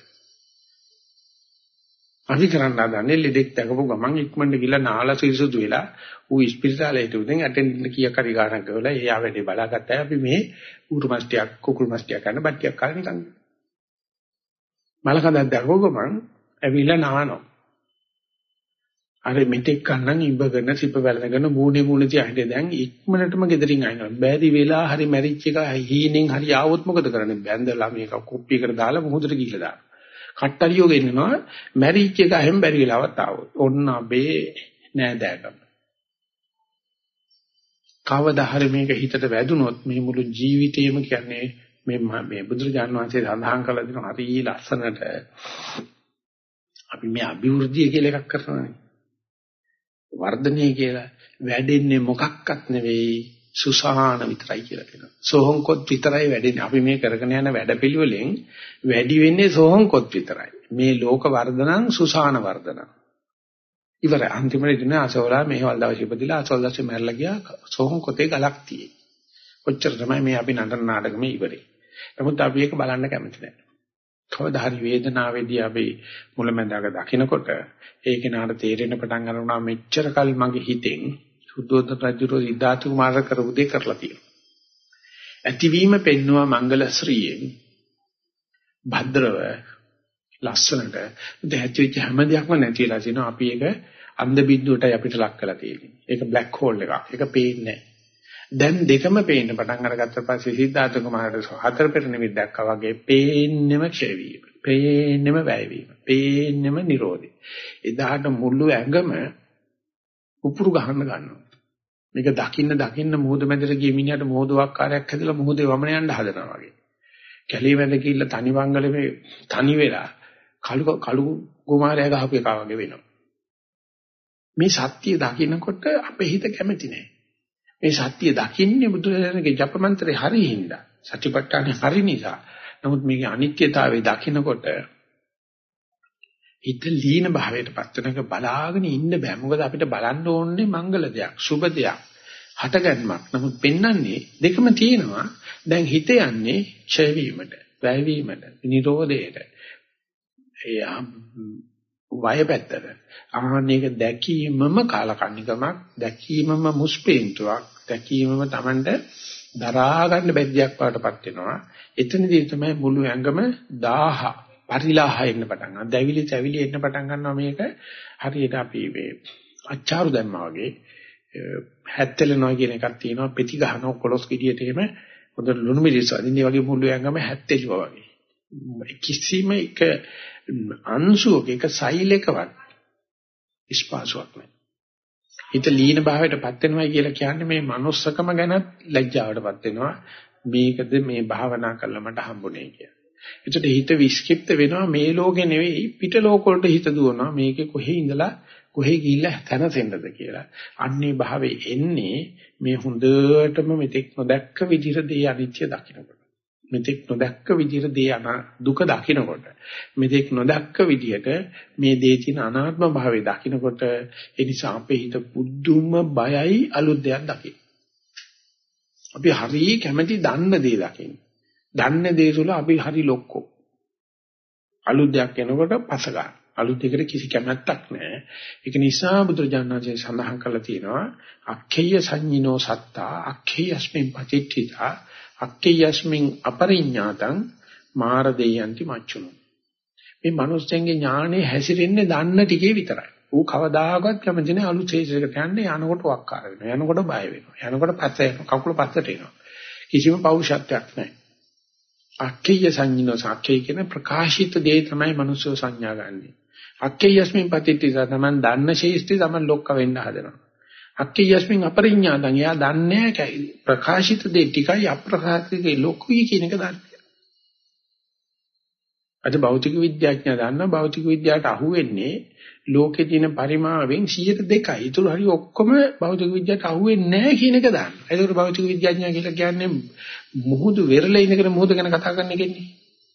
අපි කරන්න හදන්නේ ලෙඩෙක් දැකපු ගමන් ඉක්මනට ගිහලා නාලා සිරිසුදු වෙලා ඌ ඉස්පිරිතාලේට උදෙන් ඇටෙන්ඩන්ට් කීයක් හරි ගානක් ගවලා එයා වැඩේ බලාගත්තා. අපි මේ ඌරු මස්ටියක් කුකුල් මස්ටියක් කරන බට්ටියක් කාලා නිකන් මලකඳක් දැකපු ගමන් ඇවිල්ලා නානවා. අර මෙතෙක් කන්නම් ඉඹගෙන සිප වැළඳගෙන මූණේ තියාහිට දැන් ඉක්මනටම ගෙදරින් අයින් කරනවා. බෑදි වෙලා හරි මැරිච් එක හීනෙන් හරි ආවොත් මොකද කරන්නේ? බැඳලා මේක කොප්පියකට දාලා මොහොතට ගිහලා දානවා. කට්ටරියෝ ගෙන්නනවා මැරිච් එක හැම බැරි වෙලාවත් ආවොත්. ඔන්න අපේ නෑදෑකම. කවදා හරි මේක හිතට වැදුනොත් මේ මුළු ජීවිතේම කියන්නේ මේ බුදුරජාණන් වහන්සේ සඳහන් කළ දෙන හරි ලස්සනට අපි මේ අභිවෘද්ධිය කියලා එකක් කරනවානේ. වර්ධනය කියලා වැඩෙන්නේ මොකක්වත් නෙවෙයි සුසාන විතරයි කියලා කියනවා. සෝහංකොත් විතරයි වැඩෙන්නේ. අපි මේ කරගෙන යන වැඩපිළිවෙලෙන් වැඩි වෙන්නේ සෝහංකොත් විතරයි. මේ ලෝක වර්ධනං සුසාන වර්ධනං. ඉවරයි. අන්තිමට ඉන්නේ අසවලා මේවල් දවසේ ඉපදිලා අසවල් දවසේ මැරලා ගියා සෝහංකොතේ ගලක් තියෙයි. ඔච්චර තමයි මේ අපි නටන නාටකෙම ඉවරේ. නමුත් අපි ඒක බලන්න කැමති නැහැ. කවදා හරි වේදනාවේදී අපි මුලැමැදාක දකින්නකොට ඒක නාට තේරෙන පටන් ගන්නවා මෙච්චර කල් මගේ හිතෙන් සුද්ධෝදන රජුරෝ සිද්ධාර්ථ කුමාර කරපු දේ කරලා තියෙනවා. ඇතිවීම පෙන්නවා මංගල ශ්‍රීයෙන් භද්‍රව ලස්සනට දෙහැච්ච හැම දෙයක්ම නැතිලා තිනවා. අපි ඒක අන්ධ බින්දුවටයි අපිට ලක් කරලා තියෙන්නේ. ඒක බ්ලැක් හෝල් එකක්. ඒක පේන්නේ නැහැ. දැන් දෙකම පේන්න පටන් අරගත්ත පස්සේ සිද්ධාර්ථ කුමාරට හතර පෙර නිමිති දැක්කා වගේ පේන්නෙම ක්ෂය වීම, පේන්නෙම වැය වීම, පේන්නෙම නිරෝධය. එදාට මුළු ඇඟම උපුරු ගහන්න ගන්නවා. මේක දකින්න මුහුද මැදට ගිය මිනිහට මොහොතක් හැදලා මුහුදේ වමන යන්න හදනවා වගේ. කැලේ මැද ගිහිල්ලා තනි වංගලේ තනි වෙලා කළු කුමාරයා ගහපු එකා වගේ වෙනවා. මේ සත්‍ය දකින්නකොට අපේ හිත කැමති නැහැ. මේ සත්‍ය දකින්නේ බුදුරජාණන්ගේ ජප මන්ත්‍රේ හරියින්ද. සතිපට්ඨානේ හරි නිසා. නමුත් මේකේ අනිත්‍යතාවය දකින්නකොට හිත ලීන භාවයටපත් වෙනක බලාගෙන ඉන්න බෑ. මොකද අපිට බලන්න ඕනේ මංගල දෙයක්, සුබ දෙයක්, හටගන්මක්. නමුත් පෙන්වන්නේ දෙකම තියෙනවා. දැන් හිත යන්නේ ක්ෂය වීමට, වැය වීමට, නිරෝධයට. වය පැත්තට. ආන්නේක දැකීමම කාලකන්නිකමක්, දැකීමම මුස්පේන්තුවක්, දැකීමම Tamanට දරා ගන්න බැද්දයක් වඩටපත් වෙනවා. එතනදී තමයි මුළු ඇඟම 1000 පරිලාහ එන්න පටන් ගන්නවා. දැවිලි තැවිලි එන්න පටන් ගන්නවා. මේක හරියට අපි මේ අච්චාරු දැම්මා වගේ හැත්තෙලනවා කියන එකක් තියෙනවා. පෙති ගහනවා කොලොස් ගෙඩියට එහෙම හොඳට ලුණු මිරිස් අදින්නේ වගේ මුළු ඇඟම හැත්තෙලුවා වගේ. කිසිම එක අංශුවක එක සෛලයකවත් ස්පාසුවක් නැහැ. හිත ලීන භාවයටපත් වෙනවා කියලා කියන්නේ මේ manussකම ගැනත් ලැජ්ජාවටපත් වෙනවා. මේකද මේ භාවනා කළා මට හම්බුනේ කියලා. එතකොට හිත විස්ක්‍රිප්ත වෙනවා මේ ලෝකේ නෙවෙයි පිට ලෝක වලට හිත දුවනවා. මේකේ කොහේ ඉඳලා කොහේ ගිහිල්ලා තනසෙන්නද කියලා. අන්නේ භාවයේ එන්නේ මේ හොඳටම මෙතෙක් නොදැක්ක විදිහට දේ අනිත්‍ය දකින්නකොට. මෙතෙක් නොදැක්ක විදිහට දේ දුක දකින්නකොට. මෙතෙක් නොදැක්ක විදිහට මේ දේ තියෙන අනාත්ම භාවය දකින්නකොට ඒ නිසා අපේ හිත පුදුම බයයි අලුත් දෙයක් දකින්න. අපි හරිය කැමැති දන්න දේ දකින්න. දන්න දේ තුළ අපි හරි ලොක්කෝ. අලුත් දෙයක් එනකොට පස ගන්න. අලුත් දෙයකට කිසි කැමැත්තක් නැහැ. ඒක නිසා බුදුරජාණන් වහන්සේ සඳහන් කරලා තියෙනවා අක්ඛේය සංඤිනෝ සත්තා අක්ඛේයස්මින් පටිච්චිතා අක්ඛේයස්මින් අපරිඤ්ඤාතං මාර දෙයන්ති මච්චුනෝ. මේ මනුස්සයන්ගේ ඥානෙ හැසිරෙන්නේ දන්න ටිකේ විතරයි. ඌ කවදාකවත් කැමති නැහැ අලුත් ශේෂයකට යන්නේ. යනකොට වක්කාර වෙනවා. යනකොට බය වෙනවා. යනකොට පස්ස යනවා. කකුල පස්සට එනවා. කිසිම පෞරුෂත්වයක් නැහැ. අක්ඛේය සංඤිනෝ සාක්ඛේය කියන ප්‍රකාශිත දේ තමයි මනුස්සය සංඥා ගන්නෙ. අක්ඛේයස්මින් පටිච්චිතා තමන් දන්න ශේෂ්ඨි තමන් ලොක්ක වෙන්න හදනවා. අක්ඛේයස්මින් අපරිඤ්ඤාතං එයා දන්නේ ප්‍රකාශිත දේ ටිකයි අප්‍රකාශිතේ ලොකුයි කියන එක දන්නේ. අද භෞතික විද්‍යාඥයා දන්නා භෞතික විද්‍යාවට අහු වෙන්නේ ලෝකේ තියෙන පරිමාවෙන් 102යි. ඊටු හරි ඔක්කොම භෞතික විද්‍යාවට අහු වෙන්නේ නැහැ කියන එක දන්න. ඒකට භෞතික විද්‍යාඥයා කියලා කියන්නේ මුහුදු වෙරළ ඉඳගෙන මුහුද ගැන කතා කරන එකනේ.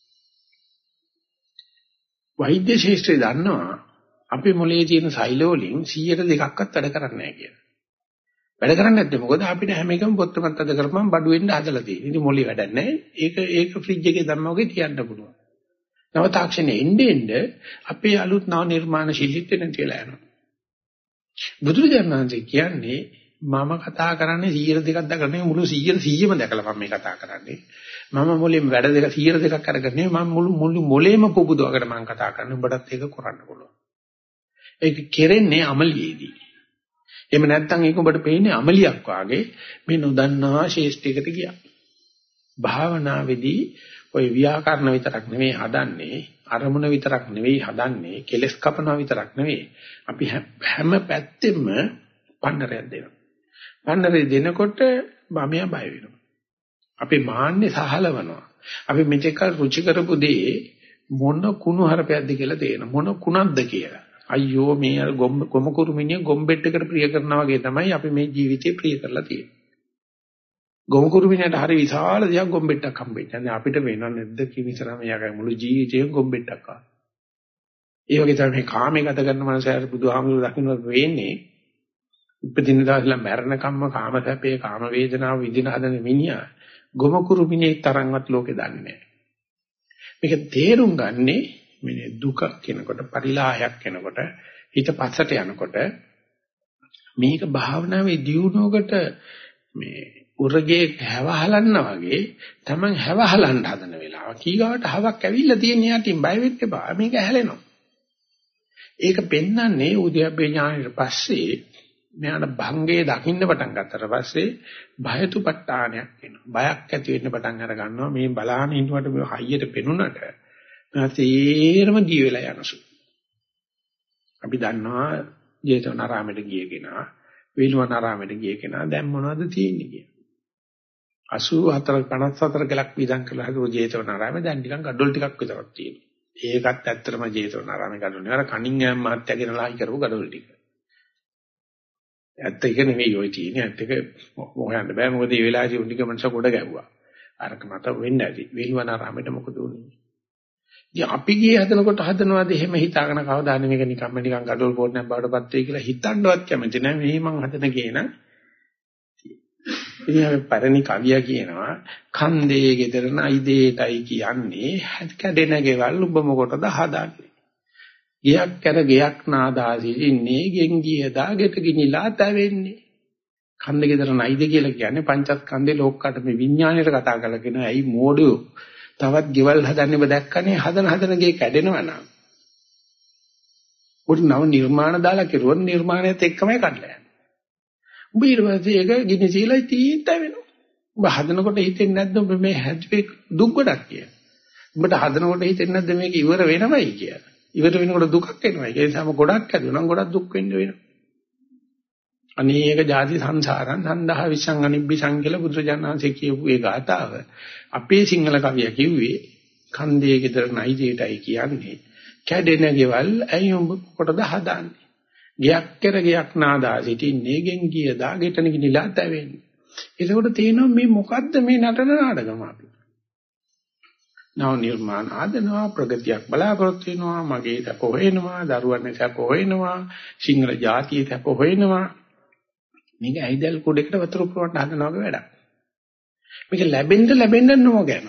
වෛද්‍ය ශාස්ත්‍රය දන්නවා අපේ මොළයේ තියෙන සෛල වලින් 102ක්වත් වැඩ කරන්නේ නැහැ කියලා. වැඩ කරන්නේ නැත්නම් මොකද අපිට හැම එකම පොත්තමත් අද කරපම් බඩු වෙන්න හදලා තියෙන්නේ. ඉතින් මොළේ වැඩක් නැහැ. ඒක ෆ්‍රිජ් එකේ දැම්මා වගේ තියන්න පුළුවන්. නව තාක්ෂණයේ එන්නේ අපේ අලුත් නව නිර්මාණ ශිල්පිත නැතිලා යනවා. බුදුරජාණන් වහන්සේ කියන්නේ මම කතා කරන්නේ 102ක් දක්වන්නේ මුළු 100ම දැකලා මම මේ කතා කරන්නේ. මම මුලින්ම වැඩ දෙක 102ක් අරගන්නේ මම මුළු මොලේම පුබුදවකට මම කතා කරන්නේ. උඹටත් ඒක කරන්න පුළුවන්. ඒක කෙරෙන්නේ අමලියේදී. එහෙම නැත්නම් ඒක උඹට පේන්නේ අමලියක් වාගේ මේ නොදන්නා ශේෂ්ඨයකට ගියා. භාවනාවේදී ඔය ව්‍යාකරණ විතරක් නෙවෙයි හදන්නේ, අරමුණ විතරක් නෙවෙයි හදන්නේ, කෙලස් කපනවා විතරක් නෙවෙයි. අපි හැම පැත්තෙම පන්නරයක් දෙනවා. පන්නරේ දෙනකොට බමයා බය වෙනවා. අපේ මාන්නේ සහලවනවා. අපි මෙතෙක් රුචි කරපු දේ මොන කුණු හරපයක්ද කියලා තේරෙන. මොන කුණක්ද කියලා. අයියෝ මේ අර ගොම කුරුමිනිය ගොම්බෙට්ටකට ප්‍රිය කරනවා වගේ තමයි අපි මේ ජීවිතේ ප්‍රිය කරලා තියෙන්නේ. ගොම කුරුමිනියට හරි විශාල දෙයක් ගොම්බෙට්ටක් හම්බෙන්නේ. අපිට වෙනව නැද්ද කිවිතරම යාගේ මුළු ජීවිතේම ගොම්බෙට්ටක් ආවා. ඒ වගේ තමයි කාමයේ ගත කරන මනසට බුදුහාමුදුරුවෝ දකින්නට වෙන්නේ. උපදින දාලා මරණකම්ම කාම සැපේ කාම වේදනාව විඳින හදන මිනිහා ගොම කුරුමිනියේ තරම්වත් ලෝකේ දන්නේ නැහැ. මේක තේරුම් ගන්නේ මේ දුක කෙනකොට පරිලාහයක් කෙනකොට හිත පස්සට යනකොට මේක භාවනාවේ දියුණුවකට මේ උරගේ හැවහලන්න වගේ Taman හැවහලන්න හදන වෙලාව කීගාවට හවක් ඇවිල්ලා තියෙන යටින් බය වෙන්න එපා මේක හැලෙනවා. ඒක පෙන්වන්නේ උද්‍යප්පේ ඥානෙට පස්සේ මෙයාට භංගේ දකින්න පටන් ගත්තට පස්සේ භයතුපට්ඨානයක් එනවා. බයක් ඇති වෙන්න පටන් අර ගන්නවා. මේ බලාන ඉන්නකොට මේ හයියට පෙනුනට තේරම දී වෙලා යනසු. අපි දන්නවා ජේතවනාරාමයට ගිය කෙනා, වේළුවනාරාමයට ගිය කෙනා දැන් මොනවද තියෙන්නේ කියලා. 84 54 ගලක් විදන් කරලා හදුව ජේතවනාරාමේ දැන් නිකන් gadol ටිකක් විතරක් තියෙනවා. ඒකත් ඇත්තටම ජේතවනාරාමේ gadol නෙවෙයි. අර කණින්ගෑම් මහත්තයා ගෙනලා කරපු gadol ටික. ඇත්ත ඒක නෙවෙයි ඔය තියෙන්නේ. ඇත්ත ඒක හොයන්න බෑ. මොකද මේ වෙලාවේදී උන්නික මනස කොට ගැව්වා. අරක මත වෙන්නේ නැති. වේළුවනාරාමේට මොකද උනේ? ඉතින් අපි ගියේ හදනකොට හදනවාද එහෙම හිතාගෙන කවදාද මේක නිකන් gadol පොඩ්ඩක් බවටපත් වෙයි කියලා හිතන්නවත් කැමති නැහැ. මේ මං හදන කියන ඉතින් පරණි කවියා කියනවා කන්දේ ගෙදර නයි දෙයටයි කියන්නේ කැඩෙන ගෙවල් ඔබ මොකටද හදාන්නේ. ගියක් කර ගයක් නාදා සිටින්නේ ගෙන් ගියදා ගෙට ගිනිලා තැවෙන්නේ. කන්දේ ගෙදර නයිද කියලා කියන්නේ පංචස්කන්ධේ ලෝකකට මේ විඥාණයට කතා කරලා කියනවා ඇයි මෝඩයෝ තවත් ගෙවල් හදන්න ඔබ දැක්කනේ හදන ගේ කැඩෙනවා නම්. උඩ නව නිර්මාණ දාලා කෙරුවොත් නිර්මාණයත් එක්කමයි කඩලා යන්නේ. උඹ ඊට පස්සේ ඒක ගිනි සීලයි තීන්ත වෙනවා. උඹ හදනකොට හිතෙන්නේ නැද්ද උඹ මේ හැදුවේ දුක් ගොඩක් කියලා. උඹට හදනකොට හිතෙන්නේ නැද්ද මේක ඉවර වෙනවයි කියලා. ඉවර වෙනකොට දුකක් එනවා. ඒ නිසාම ගොඩක් හැදුණා නම් ගොඩක් දුක් වෙන්න වෙනවා. අනේක ಜಾති සංසාරං සන්දහ විසං අනිබ්බිසං කියලා බුදුරජාණන්සේ කියපු ඒ ගාථාව අපේ සිංහල කවියා කිව්වේ කන්දේ ගෙදර නයි දෙයටයි කියන්නේ කැඩෙන ගෙවල් ඇයි උඹ කොටද හදාන්නේ. ගයක් කර ගයක් නාදා සිටින්නේ ගෙන් ගියදා ගෙටන ගිනිලා තැවෙන්නේ. ඒකෝට තේනවා මේ මොකද්ද මේ නටන නාටකම අපි. නව නිර්මාණ ආදනවා ප්‍රගතියක් බලාපොරොත්තු වෙනවා මගේ සැප හොයනවා දරුවන්ගේ සැප හොයනවා සිංහල ජාතියේ සැප හොයනවා. මේක ඇයිදල් කුඩේකට වතුර පුරවන්න හදනවා වගේ වැඩක්. මේක ලැබෙන්න නෝගන.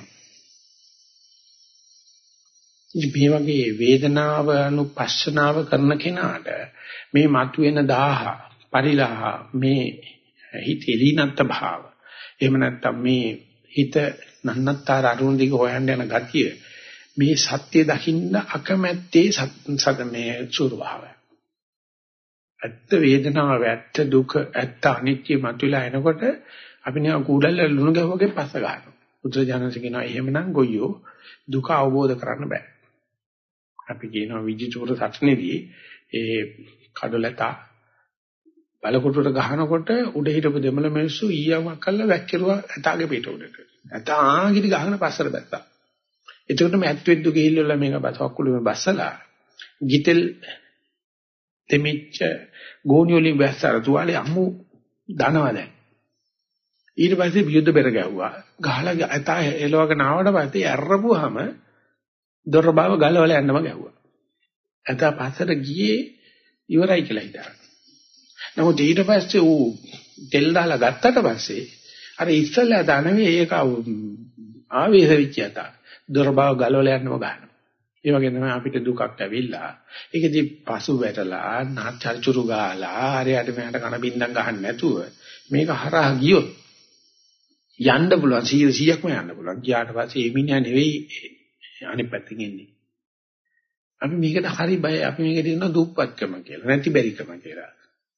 ඉතින් මේ වගේ වේදනාව අනුපස්සනාව කරන කෙනාට මේ මතුවෙන දාහ පරිලහ මේ හිත එලිනත් භාව එහෙම නැත්නම් මේ හිත නන්නත්තර අරුණ දිග හොයන්න යන ගතිය මේ සත්‍ය දකින්න අකමැත්තේ මේ ස්වභාවය. ඇත්ත වේදනාව ඇත්ත දුක ඇත්ත අනිත්‍ය මතුවලා එනකොට අපි නිකන් කූඩල්ල ලුණු ගැහුවගේ පස්ස ගන්නවා. බුදුරජාණන්සේ කියනවා එහෙමනම් ගොයියෝ දුක අවබෝධ කරන්න බෑ. අපි කියනවා විජිතූර සත්‍නෙදී ඒ කඩලතා බලකොටුවට ගහනකොට උඩ හිටපු දෙමළ මිනිස්සු ඊයමක් කළා වැක්කිරුවා ඇතාගේ පිට උඩට. ඇතා ආගිරි ගහන පස්සට බැත්තා. එතකොටම ඇත්වෙද්දු ගිහිල්ලා මේක බසවක්කුළුමේ බස්සලා ගිතෙල් දෙමිච්ච ගෝණි වලින් වැස්සාර තුවාලේ අම්මු දනවා දැන්. ඊට පස්සේ වියුද්ධ බෙර ගැව්වා. ගහලා ඇතා එලවගෙන ආවට පස්සේ ඇරපුවාම දොරබාව ගලවලා යන්නම ගැව්වා. ඇතා පස්සට ගියේ ඉවරයි කියලා හිතා. නමුත් ඊට පස්සේ ඌ තෙල් දාලා ගත්තට පස්සේ අර ඉස්සල්ලා දානවේ ඒක ආවේශ වෙච්ච ඇතා. දොරබාව ගලවලා යන්නම ගන්නවා. ඒ වගේ තමයි අපිට දුකක් ඇවිල්ලා ඒකදී පසු වැටලා නාචර්චුරු ගාලා හරියට මෙහාට කන බින්දම් ගහන්න නැතුව මේක හරහා ගියොත් යන්න පුළුවන් 100%ක්ම යන්න පුළුවන්. ගියාට පස්සේ ඒ මිනිහා නෙවෙයි අනිත් පැත්තකින් එන්නේ. අපි මේකට හරි බයයි. අපි මේකට කියනවා දුප්පත්කම කියලා. නැති බැරිකම කියලා.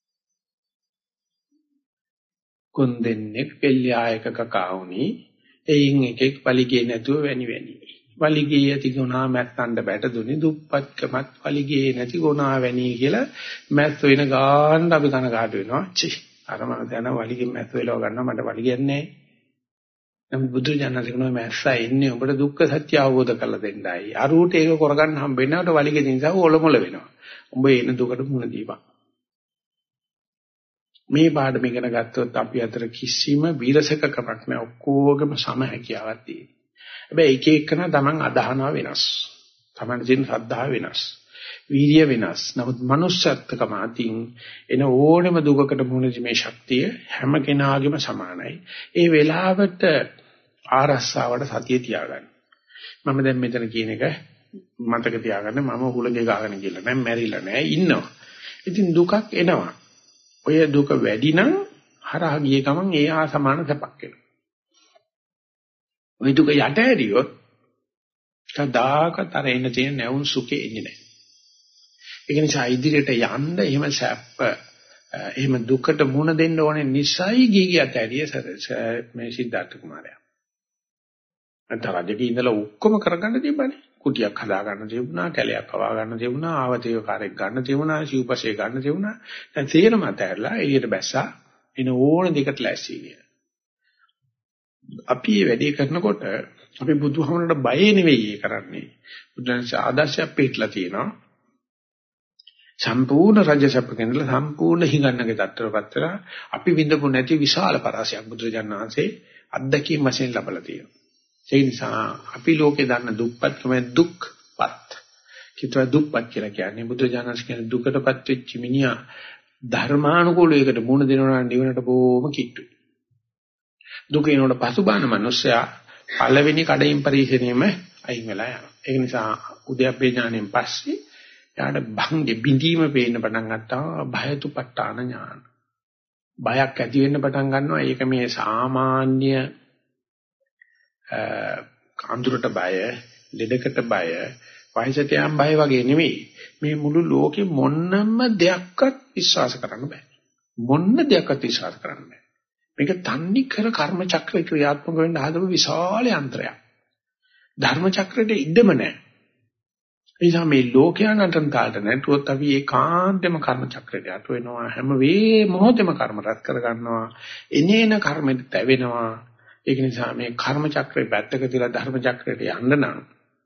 කොන්දෙන්නේ පෙල්ලියායක කකාවුනි එයින් එකෙක් පලිගේ නැතුව වැනි. වලිගේ ඇති ගුණා මැත්තන්ඩ බැට දුනි දුප්පත්කමත් වලිගේ නැති ගුණා වැනි කියලා මැත් වෙන ගාන්න අපි කනකාට වෙනවා. චි අර මම දැන වලිගේ මැත් වෙලව ගන්නවා මට වලිගයක් නැහැ. නම් බුදු ජානක කියනවා මැස්සා ඉන්නේ ඔබට දුක්ඛ සත්‍ය අවබෝධ කරලා දෙන්නයි. අරූට ඒක කරගන්න හම්බෙන්නවට වලිගේ නිසා ඔලොමොල වෙනවා. උඹ එන දුකට මුණ දීපන්. මේ පාඩම ඉගෙන ගත්තොත් අපි අතර කිසිම විරසකකමක් නැහැ. ඔක්කොගම සම හැකියාවක් තියෙනවා. හැබැයි එක එකනා Taman අදහනවා වෙනස්. Taman තියෙන ශ්‍රද්ධාව වෙනස්. වීර්ය වෙනස්. නමුත් manussත්කම අතින් එන ඕනෙම දුකකට මුහුණ දීමේ ශක්තිය හැම කෙනාගේම සමානයි. ඒ වෙලාවට ආරස්සාවට සතිය තියාගන්න. මම දැන් මෙතන කියන එක මතක තියාගන්න මම හුලගේ ගාගෙන කියලා නෑ මැරිලා නෑ ඉන්නවා. ඉතින් දුකක් එනවා. ඔය දුක වැඩි නම් හරහා ගිය ගමන් ඒ හා සමාන සැපක් එනවා. ওই දුක යට ඇරියොත් කදාකත් අර එන්න තියෙන නැවුම් සුඛේ එන්නේ නැහැ. ඒක නිසා ඉදිරියට යන්න එහෙම සැප එහෙම දුකට මුහුණ දෙන්න ඕනේ නිසයි ගිහියත් ඇරිය මේ සිද්ධාර්ථ කුමාරයා. අන්තර රජකී ඉඳලා ඔක්කොම කරගන්න තිබ්බනේ. කුටියක් හදා ගන්න තිබුණා, කැලයක් පවා ගන්න තිබුණා, ආවතේව කාර්යයක් ගන්න තිබුණා, සිව්පසේ ගන්න තිබුණා. දැන් තේරම ඇතැරලා එළියට බැස්සා එන ඕන දෙකට ලෑස්ති කියලා. අපි මේ වැඩේ කරනකොට අපි බුදුහමනට බය නෙවෙයි කරන්නේ. බුදුන්සේ ආදර්ශයක් පිටලා තියෙනවා. සම්පූර්ණ රජසප්පකෙන්දලා සම්පූර්ණ හිඟන්නගේ තත්ත්වයටපත් වෙලා අපි විඳපු නැති විශාල පරාසයක් බුදුරජාණන් වහන්සේ අත්දැකීම් වශයෙන් ලබලා තියෙනවා. ඒ නිසා අපි ලෝකේ දන්න දුක්පත්කම දුක්පත්. කිතුවා දුක්පත් කියලා කියන්නේ බුදුරජාණන් වහන්සේ කියන දුකටපත් වෙච්ච මිනිහා ධර්මානුකූලයකට මුණ දෙනවා නම් නිවනට බොහොම කිට්ටුයි. දුක එනකොට පසුබාන මිනිස්සයා පළවෙනි කඩින් පරිශීලනයේම අයින් වෙලා යනවා. ඒ නිසා උද්‍යප්පේ ඥාණයෙන් පස්සේ යාට භංගේ බිඳීම පේන්න පටන් ගත්තා භයතුපට්ඨාන ඥාන. බයක් ඇති වෙන්න පටන් ගන්නවා. ඒක මේ සාමාන්‍ය අඳුරට බය, ලෙඩකට බය, වයසට යම් බය වගේ නෙමෙයි. මේ මුළු ලෝකෙ මොන්නම දෙයක්වත් විශ්වාස කරන්න බෑ. මොන්න දෙයක්වත් විශ්වාස කරන්න බෑ. මේක තන්නේ කර කර්ම චක්‍රය ක්‍රියාත්මක වෙන්න හදපු විශාල යන්ත්‍රයක්. ධර්ම චක්‍රයට ඉඩම නැහැ. ඒ නිසා මේ ලෝකයන්ටන් කාලට නැටුවොත් අපි ඒකාන්තෙම කර්ම චක්‍රයට යට වෙනවා. හැම මොහොතෙම කර්ම රැස් කර ගන්නවා. එනේන කර්මෙට තැවෙනවා. ඒක නිසා මේ කර්ම චක්‍රේ පැත්තක තියලා ධර්ම චක්‍රයට යන්න නම්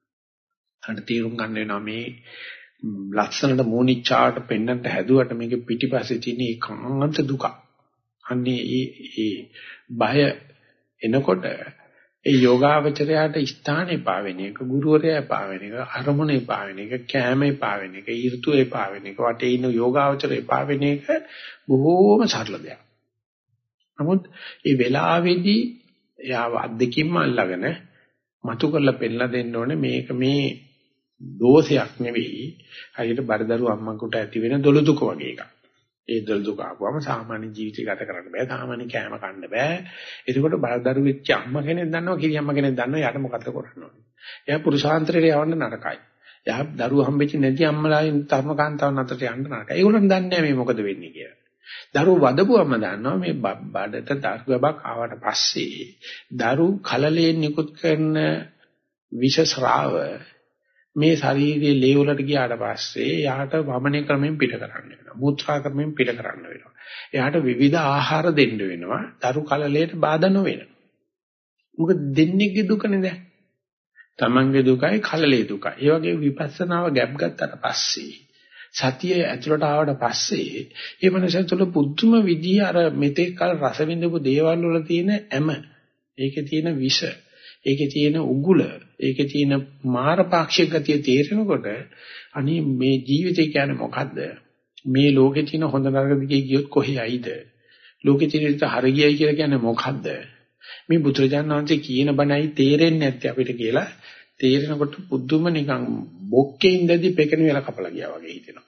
අන්න තීරුම් ගන්න වෙනවා මේ ලක්ෂණට මෝනිච්චාට පෙන්නට හැදුවට මේක පිටිපස්සේ තියෙන ඒකාන්ත දුක. අන්නේ ඒ බය එනකොට ඒ යෝගාවචරයට ස්ථානේ පාවෙන එක, ගුරුවරයා පාවෙන එක, අරමුණේ පාවෙන එක, කැමේ පාවෙන එක, ඍතුවේ පාවෙන එක, වටේ ඉන්න යෝගාවචරේ පාවෙන එක බොහෝම සරල දෙයක්. නමුත් මේ වෙලාවේදී එයාව අද්දකින්ම අල්ලගෙන මතු කරලා පෙන්නලා දෙන්න ඕනේ මේක මේ දෝෂයක් නෙවෙයි. හරියට බඩදරු අම්මකට ඇති වෙන දොළ දුක වගේ එකක්. ඒ දොළ දුක ආවම සාමාන්‍ය ජීවිතය ගත කරන්න බෑ. සාමාන්‍ය කෑම කන්න බෑ. ඒකකොට බඩදරු වෙච්ච අම්මා කෙනෙක් දන්නවා, කිරියම්මා කෙනෙක් දන්නවා යාට මොකද කරන්න ඕනේ. එයා පුරුෂාන්තරයට යවන්න නරකයි. එයා දරුවෝ හම්බෙච්ච නැති අම්මලායින් තරුණ කාන්තාවන් අතරට යන්න නරකයි. ඒගොල්ලන් දන්නේ නැහැ මේ මොකද වෙන්නේ කියලා. දරුවෝ වදපුවම දන්නවා මේ බඩට දරුවබක් ආවට පස්සේ දරු කලලයෙන් නිකුත් කරන විෂ ශ්‍රාව මේ ශරීරයේ ලේ වලට ගියාට පස්සේ යාට වමනේ ක්‍රමෙන් පිට කරන්න වෙනවා. මූත්‍රා ක්‍රමෙන් පිට කරන්න වෙනවා. එයාට විවිධ ආහාර දෙන්න වෙනවා. දරු කලලයට බාධා නොවෙන. මොකද දෙන්නේගේ දුකනේ දැන්. තමන්ගේ දුකයි කලලේ දුකයි. ඒ වගේ විපස්සනාව ගැප් ගත්තට පස්සේ සතිය ඇතුළට ආවට පස්සේ මේ මනස තුළ පුදුම විදිය අර මෙතෙක් කල රස විඳපු දේවල් වල තියෙන ඇම, ඒකේ තියෙන විෂ, ඒකේ තියෙන උගුල, ඒකේ තියෙන මාරපාක්ෂික ගතිය තේරෙනකොට අනේ මේ ජීවිතය කියන්නේ මොකද්ද? මේ ලෝකේ තියෙන හොඳ නරක දිගේ ගියොත් කොහේ යයිද? ලෝකේ තියෙන විදිහට හරියයි කියලා කියන්නේ මොකද්ද? මේ බුදුරජාණන් වහන්සේ කියන බණයි තේරෙන්නේ නැත්තේ අපිට කියලා තේරෙනකොට පුදුම නිකන් බොක්කේ ඉඳදී පෙකෙන වෙලා කපලා ගියා වගේ හිතෙනවා.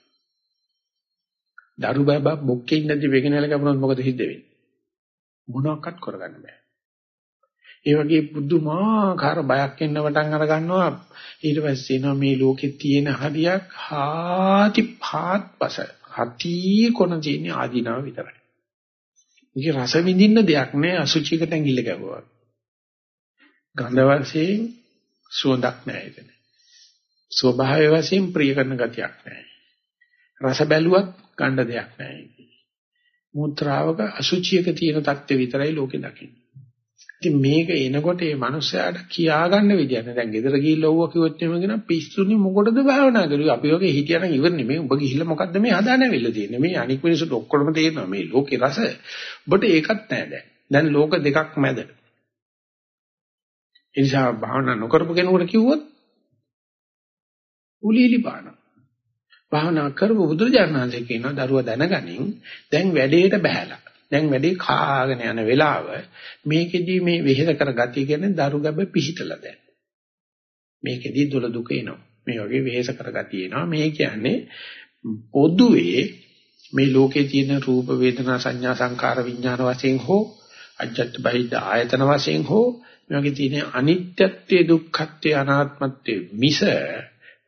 දරු බබා බොක්කේ ඉඳදී පෙකෙන වෙලා කපනොත් මොකද සිද්ධ වෙන්නේ? මොනවාක්වත් කරගන්න බෑ. ඒ වගේ පුදුමාකාර බයක් එන්න පටන් අර ගන්නවා. ඊට පස්සේ එනවා මේ ලෝකේ තියෙන හරියක් හාතිපත්පස හති කොන තියෙන ආදීනාව විතරයි. මේක රස විඳින්න දෙයක් නෑ. අසුචිකට ඇඟිල්ල ගැවුවා. ගන්ධ වශයෙන් සුවඳක් නෑ එතන. ස්වභාවය වශයෙන් ප්‍රිය කරන ගතියක් නෑ. රස බැලුවත් ගන්න දෙයක් නෑ. මුත්‍රාවක අසුචියක තියෙන தත්ත්වය විතරයි ලෝකේ දකින්නේ. ඉතින් මේක එනකොට මේ මනුස්සයාට කියා ගන්න විදියක් නෑ. දැන් ගෙදර ගිහිල්ලා ඕවා කිව්වොත් එimhe කියන පිස්සුනේ මොකටද භාවනා කරුවේ? අපි වගේ හිටියනම් ඉවරනේ. මේ උඹ ගිහිල්ලා මොකද්ද මේ හදානවිල්ල තියෙන්නේ? මේ අනික් මිනිස්සුන්ට ඔක්කොම තේරෙනවා මේ ලෝකේ රස. ඔබට ඒකත් නෑ දැන්. දැන් ලෝක දෙකක් මැද. ඒ නිසා භාවනා නොකරපු කෙනෙකුට කිව්වොත් උලීලි පාන. භාවනා කරපු බුදුරජාණන් වහන්සේ කියනවා දරුවා දැනගනින් දැන් වැඩේට බහැලා. දැන් වැඩේ කාගෙන යන වෙලාව මේකෙදි මේ වෙහෙස කර ගතිය කියන්නේ දරු ගැබ පිහිටලා දැන්. මේකෙදි දොළ දුක එනවා. මේ වගේ වෙහෙස කර ගතිය එනවා. මේ කියන්නේ පොදුවේ මේ ලෝකේ තියෙන රූප වේදනා සංඥා සංකාර විඥාන වශයෙන් හෝ අජත්ත බහිද්ද ආයතන වශයෙන් හෝ මේ වගේ තියෙන අනිත්‍යත්වයේ දුක්ඛත්වයේ අනාත්මත්වයේ මිස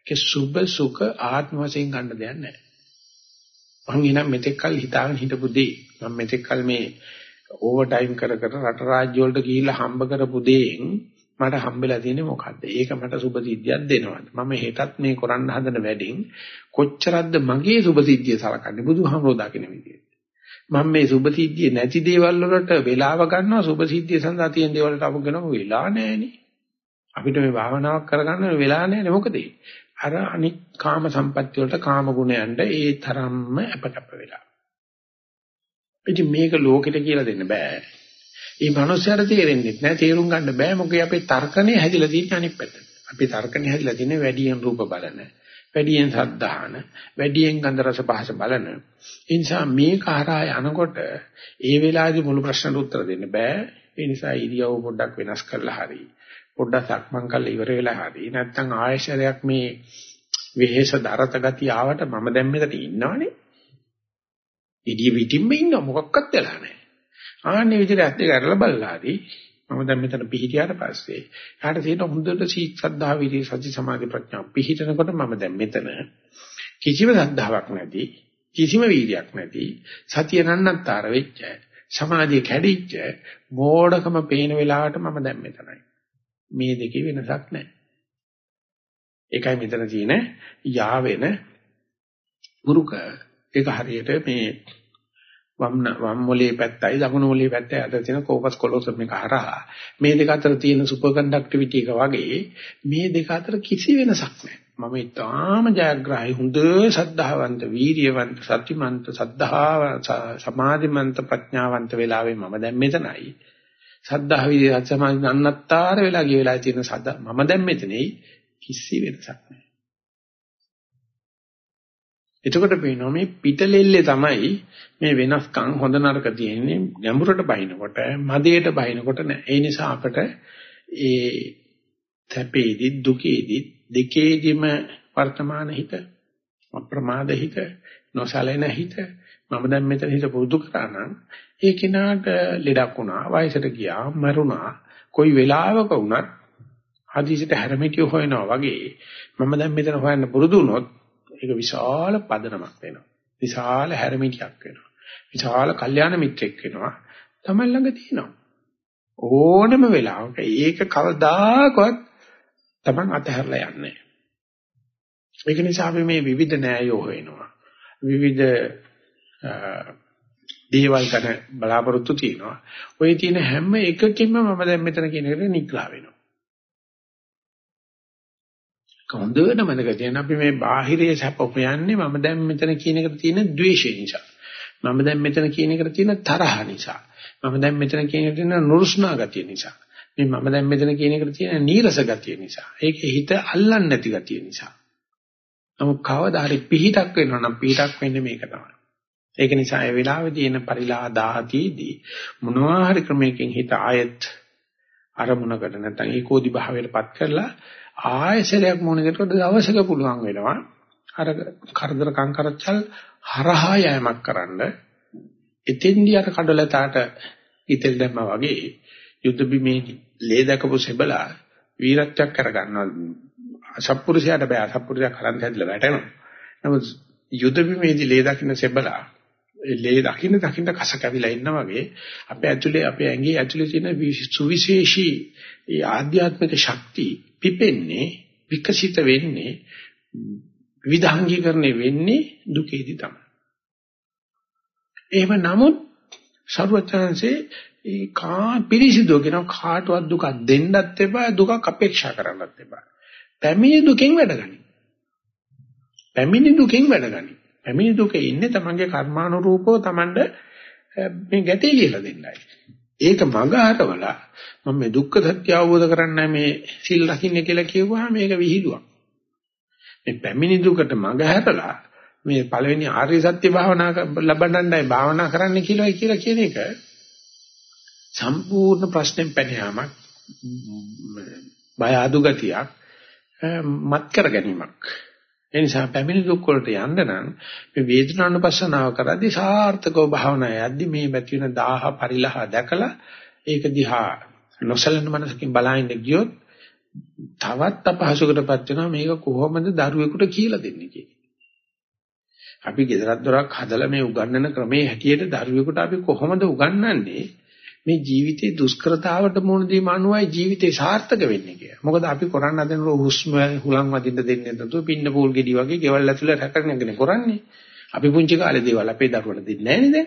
ඒක සුභ සුඛ ආත්ම වශයෙන් ගන්න දෙයක් නැහැ. මං එනම් මෙතෙක් කල් හිතාගෙන හිටපු දේ මම මෙතෙක් කල් මේ ඕවර් ටයිම් කර රට රාජ්‍ය වලට ගිහිල්ලා හම්බ කරපු දේෙන් මට හම්බෙලා තියෙන්නේ මොකද්ද? ඒක මට සුභ සිද්ධියක් දෙනවද? මම හෙටත් මේ කරන්න හදන වැඩෙන් කොච්චරක්ද මගේ සුභ සිද්ධිය සලකන්නේ බුදුහාමරෝ දකින්න විදියට. මම මේ සුභ සිද්ධිය නැති දේවල් වලට වෙලාව ගන්නවා සුභ සිද්ධිය සඳහා තියෙන දේවල් වලට අපගෙනම වෙලා නැහෙනේ. අපිට මේ භාවනාවක් කරගන්න වෙලා නැහැනේ මොකද? අර අනික් කාම සම්පත්‍ය වලට කාම ගුණයන්ට ඒ තරම්ම අපකප්ප වෙලා. ඉතින් මේක ලෝකෙට කියලා දෙන්න බෑ. මේ මනුස්සයර තේරෙන්නේ නැහැ තේරුම් ගන්න බෑ මොකද අපේ තර්කනේ හැදිලා තියෙන්නේ අනිත් පැත්තට. අපේ තර්කනේ හැදිලා තියෙන්නේ වැඩියෙන් රූප බලන, වැඩියෙන් සද්ධාන, වැඩියෙන් ගන්ධ රස පහස බලන. ඒ නිසා මේ කාරාය අනකොට ඒ වෙලාවේදී මුළු ප්‍රශ්නට උත්තර දෙන්න බෑ. ඒ නිසා ඉරියව් පොඩ්ඩක් වෙනස් කරලා හරි පොඩ්ඩක් සක්මන් කරලා ඉවර වෙලා හරි නැත්නම් ආයශරයක් මේ වෙහෙස දරත ගතිය ආවට මම දැන් මෙතන ඉන්නවනේ. ඉදිය පිටින්ම ඉන්න මොකක්වත් වෙලා නැහැ. ආන්නේ විදිහට ඇත්ත කරලා බලලා හරි මම දැන් මෙතන පිහිටියාට පස්සේ යාට තියෙන හොඳට සීත් සද්ධා විරිය සති සමාධි ප්‍රඥා පිහිටනකොට මම දැන් මෙතන කිසිම සද්ධාාවක් නැති කිසිම වීර්යයක් නැති සතිය නන්නත්තර වෙච්ච සමාධිය කැඩිච්ච මෝඩකම පේන වෙලාවට මම දැන් මෙතනයි. මේ දෙකේ වෙනසක් නැහැ. ඒකයි මෙතන තියෙන යාවෙන පුරුක. ඒක හරියට මේ වම් මොලේ පැත්තයි දකුණු මොලේ පැත්තයි අතර තියෙන කෝපස් කොලොසම් එක හරහා මේ දෙක අතර තියෙන සුපර් කන්ඩක්ටිවිටි එක වගේ මේ දෙක අතර කිසි වෙනසක් නැහැ. මම ඊටාම ජයග්‍රහයි හොඳ සද්ධාවන්ත වීරියවන්ත සත්‍යමන්ත සද්ධාව සමාධිමන්ත ප්‍රඥාවන්ත වෙලාවේ මම දැන් මෙතනයි. සද්ධා විදිය සමාධි නන්නත්තර වෙලා ගිය වෙලාවේ තියෙන සද්දා මම දැන් මෙතනයි කිසි වෙනසක් නැහැ. එතකොට පේනවා මේ පිටලෙල්ලේ තමයි මේ වෙනස්කම් හොඳ නරක තියෙන්නේ ගැඹුරට බහිනකොට මදේට බහිනකොට නෑ. ඒ නිසා අපට ඒ තැපේදි දුකේදි දෙකේදිම වර්තමාන හිත අප්‍රමාද හිත නොසලෙන හිත මම දැන් මෙතන හිත පුරුදු කරා නම් ඒ කෙනාට ලෙඩක් වුණා වයසට ගියා මරුණා කොයි වෙලාවක වුණත් හදිසියට හැරමිටිය හොයනවා වගේ මම දැන් මෙතන හොයන්න පුරුදු වුණොත් ඒක විශාල පදනමක් වෙනවා. විශාල හැරමිටියක් වෙනවා. විශාල කල්යාණ මිත්‍රෙක් වෙනවා. තමයි ළඟ තියෙනවා. ඕනම වෙලාවක ඒක කවදාකවත් Taman අතහැරලා යන්නේ. ඒක නිසා අපි මේ විවිධ න්‍යායෝ හොයනවා. විවිධ දේවල් ගැන බලාපොරොත්තු තියෙනවා. ඔය තියෙන හැම එකකින්ම මම දැන් මෙතන කියන එකට නිග්‍රහ වෙනවා. හොඳට මතක තියාගන්න අපි මේ බාහිරයේ සැප හොයන්නේ මම දැන් මෙතන කියන එකට තියෙන ද්වේෂය නිසා. මම දැන් මෙතන කියන එකට තියෙන තරහ නිසා. මම දැන් මෙතන කියන එකට තියෙන නුරුස්නා ගතිය නිසා. මේ මම දැන් මෙතන කියන එකට තියෙන නීරස ගතිය නිසා. ඒකේ හිත අල්ලන්නේ නැති ගතිය නිසා. නමුත් කවදා හරි පිහිටක් වෙනවා නම් පිහිටක් වෙන්නේ මේක තමයි. ඒක නිසා ඒ වෙලාවේදී එන පරිලාහ දාහතියේදී මොනවා හරි ක්‍රමයකින් හිත ආයත් අරමුණකට නැත්නම් ඒකෝදි භාවයටපත් කරලා ආයසරයක් මොනකට දවසක පුළුවන් වෙනවා අර කරදර කංකරච්චල් හරහා යෑමක් කරන්න එතෙන්දී අර කඩලතාවට ඉතෙල් දැම්මා වගේ යුද්ධ බිමේදී ලේ දැකපු සෙබලා වීරත්වයක් කරගන්නවා අසත්පුරුෂයාට බෑ අසත්පුරුෂයා කරන් හැදලා වැටෙනවා නමුත් යුද්ධ බිමේදී ලේ දකින්න සෙබලා ලේ දකින්න කස කැවිලා ඉන්නා වගේ අපේ ඇඟේ ඇතුලේ තියෙන සුවිශේෂී ඒ ආධ්‍යාත්මික ශක්තිය පිපෙන්නේ විකසිත වෙන්නේ විවිධාංගීකරණය වෙන්නේ දුකේදී තමයි. එහෙම නමුත් සර්වඥාන්සේ ඒ පිරිසිදු කියන කාටවත් දුක දෙන්නත් එපා දුකක් අපේක්ෂා කරන්නත් එපා. පැමිණි දුකෙන් වැඩගනි. පැමිණි දුකේ ඉන්නේ තමන්ගේ කර්මානුරූපව තමන්ට මේ ගැටේ කියලා දෙන්නයි. ඒක මඟ හරවලා මම මේ දුක්ඛ සත්‍ය අවබෝධ කරන්නේ මේ සිල් රකින්න කියලා කියුවා මේක විහිළුවක්. මේ පැමිණි දුකට මඟ හැරලා මේ පළවෙනි ආර්ය සත්‍ය භාවනා ලබන්නයි භාවනා කරන්න කියලා කියන එක සම්පූර්ණ ප්‍රශ්නෙන් පැනයාමක් බය අඩු ගතියක් මත් කර ගැනීමක්. ඒ නිසා පැමිණි දුක් වලට යන්න නම් මේ වේදනානුපස්සනාව කරද්දී සාර්ථකව භාවනා යද්දී මේ ඇති වෙන දාහ පරිලහ දැකලා ඒක දිහා නොසලන මනසකින් බලහින්න ගියොත් තවත් අපහසුකටපත් වෙනවා මේක කොහොමද දරුවෙකුට කියලා දෙන්නේ කියලා. අපි ගෙදරක් දොරක් හදලා මේ උගන්වන ක්‍රමයේ හැටියට දරුවෙකුට අපි කොහොමද උගන්වන්නේ මේ ජීවිතේ දුෂ්කරතාවට මුහුණ දීම අනුවයි ජීවිතේ සාර්ථක වෙන්නේ කියලා. මොකද අපි කරන්න හදන හුස්ම හුලං වදින්න දෙන්නේ නැතුව පින්න පූල් ගෙඩි වගේ ගෙවල් ඇතුලේ රැකගෙන කරන්නේ. අපි පුංචි කාලේ දේවල් අපේ දරුවන්ට දෙන්නේ නැහැ නේද?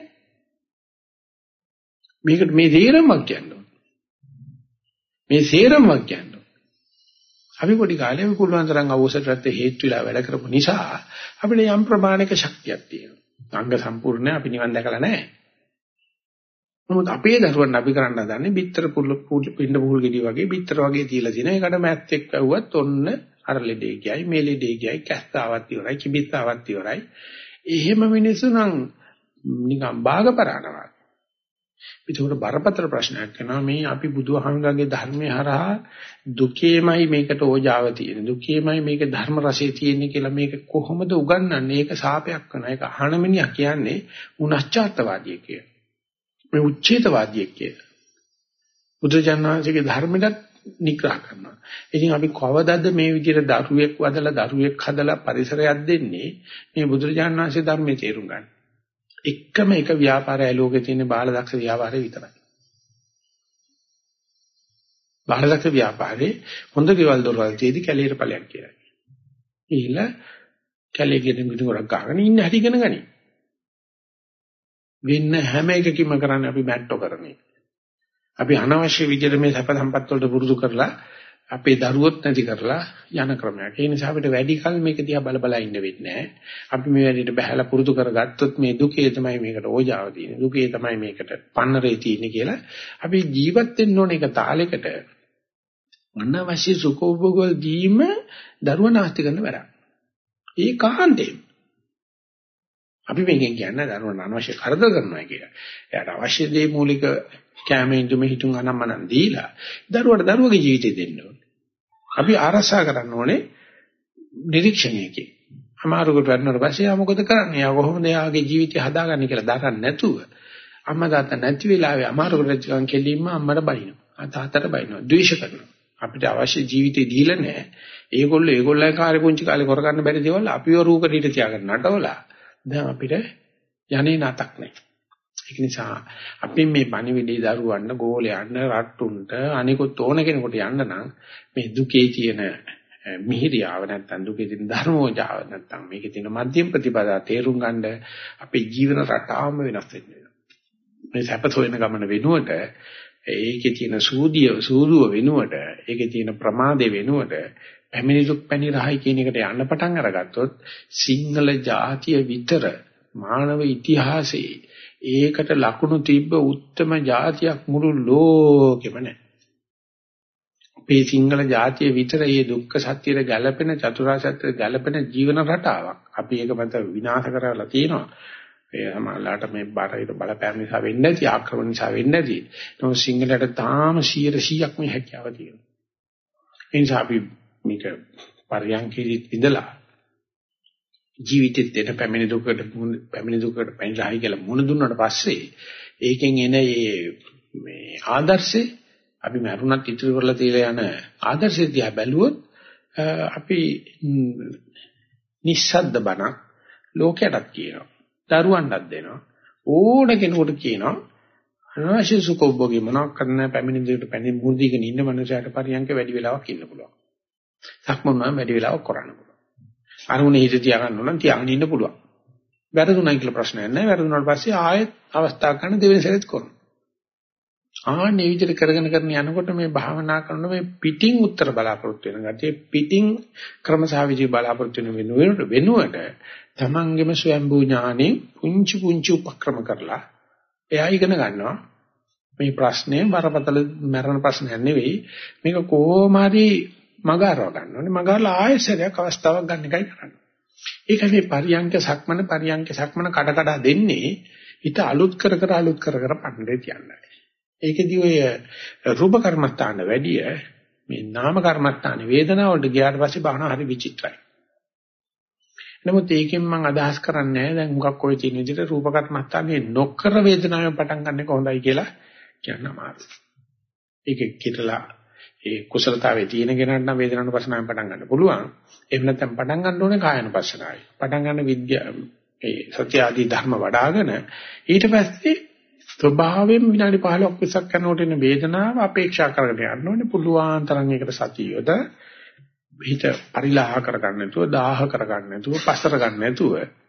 මේකට මේ තේරමක් කියන්නේ. මේ සේරමක් කියන්නේ. අපි පොඩි කාලේ අපි පුළුවන් තරම් අවශ්‍යතරත් හේතු වෙලා වැඩ කරපු නිසා අපිට යම් ප්‍රමාණික ශක්තියක් තියෙනවා. අංග සම්පූර්ණ අපි නිවන් දැකලා නැහැ. නමුත් අපේ දරුවන් අපි කරන්න හදන්නේ බිත්තර පින්න පුහුල් ගෙඩි වගේ බිත්තර වගේ තියලා තියෙන එකට මැත් එක්ක වැව්වත් ඔන්න අර ලෙඩේ ගියයි මේ ලෙඩේ ගියයි කැස්තාවක් ඉවරයි කිබිත්තාවක් ඉවරයි. එහෙම මිනිස්සු නම් නිකන් භාගපරානවා. ඒකට බරපතල ප්‍රශ්නයක් කරනවා මේ අපි බුදුහාමුදුරගේ ධර්මයේ හරහා දුකේමයි මේකට ඕජාව තියෙන්නේ දුකේමයි මේක ධර්ම රසය තියෙන්නේ කියලා මේක කොහොමද උගන්වන්නේ? ඒක සාපයක් කරනවා. ඒක අහන මිනිහා කියන්නේ උනච්චාර්ථවාදී කියලා. මේ උච්ඡේදවාදියෙක් කියලා. බුදුජානනාංශගේ ධර්මයට නිග්‍රහ කරනවා. ඉතින් අපි කවදද මේ විදිහට දරුවෙක් වදලා දරුවෙක් හදලා පරිසරයක් දෙන්නේ මේ බුදුජානනාංශයේ ධර්මයේ තේරුම් ගන්න. එකම එක ව්‍යාපාරය ලෝකේ තියෙන බාලදක්ෂ ව්‍යාපාරය විතරයි. බාලදක්ෂ ව්‍යාපාරේ හොඳ ගෙවල් දොරවල් තියදී කැලේට ඵලයක් කියලා. ඊළ කැලේ ගෙදෙන් ගොඩක් ගහගෙන ඉන්න හැටි ඉගෙන ගනි. වෙන්න හැම එකකින්ම කරන්නේ අපි මැට්ටෝ කරන්නේ. අපි අනවශ්‍ය විදිහට මේ සැප සම්පත් වලට පුරුදු කරලා අපේ දරුවොත් නැති කරලා යන ක්‍රමයක්. ඒ නිසා අපිට වැඩි කල මේක දිහා බල බල ඉන්න වෙන්නේ නැහැ. අපි මේ වැඩේට බහැලා පුරුදු කරගත්තොත් මේ දුකේ තමයි මේකට ඕජාව තියෙන්නේ. දුකේ තමයි මේකට පන්නරේ තියෙන්නේ කියලා අපි ජීවත් වෙන්න ඕන එක තාලයකට අනවශ්‍ය සුඛෝභෝග දීම දරුවා නාස්ති කරන වැඩක්. ඒ කාන්තේම අපි මේකෙන් කියන්නේ දරුවන් අනවශ්‍ය කරදර කරනවා කියලා. එයාට අවශ්‍ය දේ මූලික කැමෙන් දුම හිතුන් අනම්මනම් දීලා දරුවට දරුවගේ ජීවිතය දෙන්න ඕනේ. අපි ආරක්ෂා කරන්න ඕනේ නිරීක්ෂණයකින්. අමාරුකට වැඩනට පස්සේ ආ මොකද කරන්නේ? යා කොහොමද යාගේ ජීවිතය හදාගන්නේ කියලා දරන්න නැතුව අම්මා තාත්තා නැති වෙලාවේ අමාරුකට ගියන් කෙලින්ම අම්මට බයිනවා. තාත්තට බයිනවා. ද්වේෂ කරනවා. අපිට අවශ්‍ය ජීවිතේ දීලා නැහැ. ඒගොල්ලෝ කාර්ය පුංචි කාලේ කරගන්න බැරි දේවල් අපිව රූකඩීට තියාගෙන නටවලා දැන් අපිට යන්නේ නැතක් නැහැ. ඒක නිසා අපි මේ පණිවිඩේ දරුවන්න ගෝලයන්ට රට්ටුන්ට අනිකුත් ඕන කෙනෙකුට යන්න නම් මේ දුකේ තියෙන මිහිරියාව නැත්තම් දුකේ තියෙන ධර්මෝජාව නැත්තම් මේකේ තියෙන මධ්‍යම ප්‍රතිපදා තේරුම් ගන්න අපේ ජීවන රටාවම වෙනස් වෙනවා. මේ සැපත වෙන ගමන වෙනුවට ඒකේ තියෙන සූදුව වෙනුවට ඒකේ තියෙන ප්‍රමාදේ වෙනුවට පැමිණි දුක් පැණි රහයි කියන එකට යන්න පටන් අරගත්තොත් සිංහල ජාතිය විතර මානව ඉතිහාසයේ ඒකට ලකුණු තිබ්බ උත්තම ජාතියක් මුළු ලෝකෙම නැහැ. අපේ සිංහල ජාතිය විතර මේ දුක්ඛ සත්‍යයට ගැළපෙන චතුරාර්ය සත්‍යයට ගැළපෙන ජීවන රටාවක්. අපි ඒක මත විනාශ කරලා තියෙනවා. ඒ සමාජලාට මේ බාහිර බලපෑම නිසා වෙන්නේ නැති ආක්‍රමණ නිසා වෙන්නේ නැති. නමුත් සිංහලට තාම 100%ක් මේ හැකියාව තියෙනවා. ඒ නිසා අපි මේක පරියන්කේදී ඉඳලා ජීවිතෙත් දෙන පැමිණි දුකට පැමිණිලායි කියලා මුණ දුන්නාට පස්සේ ඒකෙන් එන මේ ආදර්ශේ අපි මරුණත් ඉතුරු කරලා තියලා යන ආදර්ශය දිහා බැලුවොත් අපි නිස්සද්ද බණක් ලෝකයටත් කියනවා දරුවන්ටත් දෙනවා ඕන කෙනෙකුට කියනවා අනවශ්‍ය සුඛෝභෝගී මොනවක් කරන්න පැමිණි දුකට පැමිණි මුහුදීගෙන ඉන්න මනුස්සයාට පරියන්ක වැඩි වෙලාවක් ඉන්න පුළුවන්. සක්මන් නම් වැඩි වෙලාවක් කරන්න පුළුවන්. අනුනේ හිත තියාගන්න ඕන නම් තියාගෙන ඉන්න පුළුවන්. වැරදුණයි කියලා ප්‍රශ්නයක් නැහැ. වැරදුනාට පස්සේ ආයෙත් අවස්ථාවක් ගන්න දෙවෙනි සැරේත් කරනවා. ආන්නේ විදිහට කරගෙන යනකොට මේ භාවනා කරන මේ පිටින් උත්තර බලාපොරොත්තු වෙන ගැටේ පිටින් ක්‍රමසහවිදි බලාපොරොත්තු වෙනුවට තමන්ගේම ස්වයම්බූ ඥානෙ පුංචි උපක්‍රම කරලා එයා ඉගෙන ගන්නවා. මේ ප්‍රශ්නේ බරපතල මරණ ප්‍රශ්නයක් නෙවෙයි. මේක කොහොම හරි මගහරව ගන්න ඕනේ. මගහරලා ආයෙසරයක් අවස්ථාවක් ගන්න එකයි කරන්නේ. ඒක මේ පරියංක සක්මන කඩ දෙන්නේ හිත අලුත් කර පන්නරේ තියන්නයි. ඒකෙදි ඔය රූප කර්මස්ථාන වැඩිය මේ නාම කර්මස්ථාන වේදනාව වලට ගියාට පස්සේ බහන හරි විචිත්‍රයි. නමුත් ඒකෙන් මම අදහස් කරන්නේ නැහැ දැන් මුගක් ඔය තියෙන විදිහට රූප කර්මස්ථානේ නොකර වේදනාවෙන් පටන් ගන්න එක හොඳයි කියලා කියන්න අමාරුයි. ඒක කිටලා ඒ කුසලතාවයේ තියෙන කෙනාට නම් වේදනානුපස්සනාවෙන් පටන් ගන්න පුළුවන්. එහෙම නැත්නම් පටන් ගන්න ඕනේ කායනුපස්සනාවයි. පටන් ගන්න ඒ සත්‍ය ආදී ධර්ම වඩ아가න ඊට පස්සේ ස්වභාවයෙන් විනාඩි 15ක් 20ක් කරනකොට එන වේදනාව අපේක්ෂා කරගෙන යන්න ඕනේ. පුළුවන් තරම් ඒකට සතියොද හිත පරිලාහ කරගන්න නැතුව, දාහ කරගන්න නැතුව, පස්සර ගන්න නැතුව,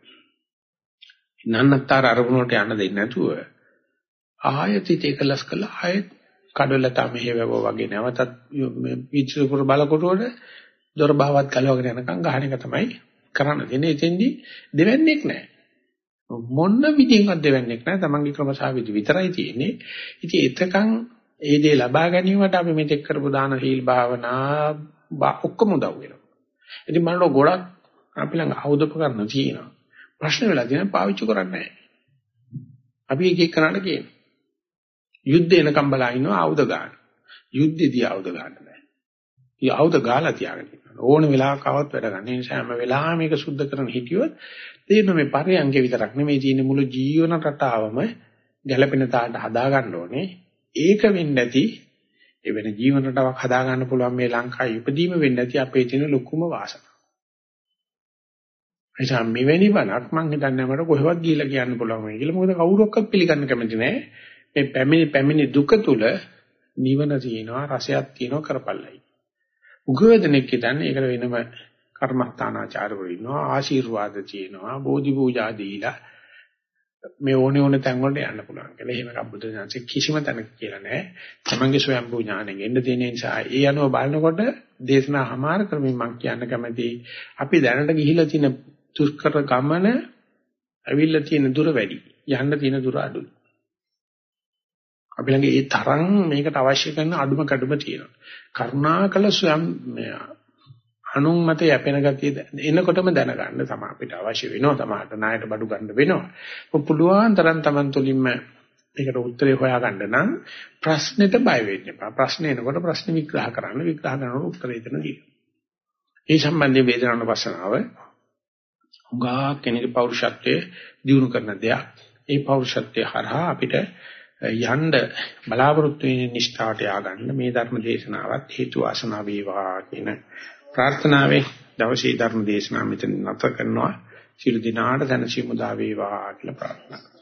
නන්නතර අරමුණට යන්න දෙන්නේ නැතුව ආයත ඒකලස් කළා ආයත කඩලතා මෙහෙවව වගේ නැවතත් පිටුපුර බලකොටුවල දොර බාවත් කලවගෙන යනකම් ගහන එක තමයි කරන්න දෙන්නේ. එතෙන්දී දෙවන්නේක් නැහැ. මොන විදිහෙන්වත් දෙවන්නේක් නැහැ. තමන්ගේ ක්‍රමසාවිදි විතරයි තියෙන්නේ. ඉතින් එතකන් ඒ දේ ලබා ගැනීමට අපි මෙතෙක් කරපු දාන සීල් භාවනා ඔක්කොම උදව් වෙනවා. ඉතින් මනෝ ගොඩක් අපි ළඟ ආයුධ උපකරණ තියෙනවා. ප්‍රශ්න වෙලා තියෙනවා පාවිච්චි කරන්නේ නැහැ. අපි එක එක කරන්න කියනවා. යුද්ධ එනකම් බලා ඉන්නවා ආයුධ ගන්න. යුද්ධෙදී ආයුධ ගන්න බෑ. ඊ ආයුධ ගාලා තියාගෙන ඉන්නවා. ඕන වෙලාවක ආවත් වැඩ ගන්න. ඒ නිසා හැම වෙලාවෙම මේක සුද්ධ කරන හිටියොත් තේරෙන මේ පරියන්ක විතරක් නෙමෙයි තියෙන මුළු ජීවන රටාවම ගැළපෙන තාලට හදා ගන්න ඕනේ. ඒක වෙන්නේ නැති ඒ වෙන ජීවන රටාවක් හදා ගන්න පුළුවන් මේ ලංකාවේ ඉපදීම වෙන්නේ නැති අපේ තියෙන ලොකුම වාසනාව. එනිසා මෙවැනි වණක් මං හිතන්නේ මට කොහෙවත් ගිහිල්ලා කියන්න පුළුවන් වෙයි කියලා. මොකද කවුරක්වත් පිළිගන්න කැමති නැහැ. මේ පැමිණි දුක තුල නිවන තියෙනවා, රසයක් තියෙනවා කරපල්ලයි. උගවදෙනෙක් කියන්නේ ඒකට වෙනම කර්මස්ථානාචාරවරු ඉන්නවා, ආශිර්වාද තියෙනවා, බෝධි පූජා දීලා මේ ඕනේ තැන් වලට යන්න පුළුවන් කියලා. එහෙම එකක් බුදු දහමේ කිසිම තැනක කියලා නැහැ. තමන්ගේ ස්වයංභූ ඥාණයෙන් එන්න තියෙන නිසා ඒ අනුව බලනකොට දේශනා හමාර ක්‍රමෙන් මම කියන්න කැමතියි. අපි දැනට ගිහිලා තියෙන දුෂ්කර ගමන ඇවිල්ලා තියෙන දුර වැඩි. යන්න තියෙන දුර අඩුයි. අපි ළඟ ඒ තරම් මේකට අවශ්‍ය කරන අඩුම කඩුම තියෙනවා. කරුණාකල ස්වයං අනුන් මත යැපෙන ගතිය එනකොටම දැනගන්න තමයි අපිට අවශ්‍ය වෙනවා. සමහරට ණයට බඩු ගන්න වෙනවා. පුළුවන් තරම් Taman තුලින්ම ඒකට උත්තරේ හොයාගන්න නම් ප්‍රශ්නෙට බය වෙන්න එපා. ප්‍රශ්නේ එනකොට ප්‍රශ්න විග්‍රහ කරන්න. විග්‍රහ කරනකොට උත්තරේ එතන තියෙනවා. මේ සම්බන්ධයෙන් වේදනානුපස්සනාව උගා කෙනෙකුගේ පෞරුෂත්වයේ දියුණු කරන දෙයක්. ඒ පෞරුෂත්වයේ හරහා අපිට යන්න බලාපොරොත්තු වෙන නිෂ්ඨාවට ය아가න්න මේ ධර්ම දේශනාවත් හේතු වාසනා වේවා කියන ප්‍රාර්ථනාවෙන් දවසේ ධර්ම දේශනාව මෙතන නැවත කරනවා. සියලු දිනාට දැනසීම දා වේවා කියලා ප්‍රාර්ථනා කරනවා.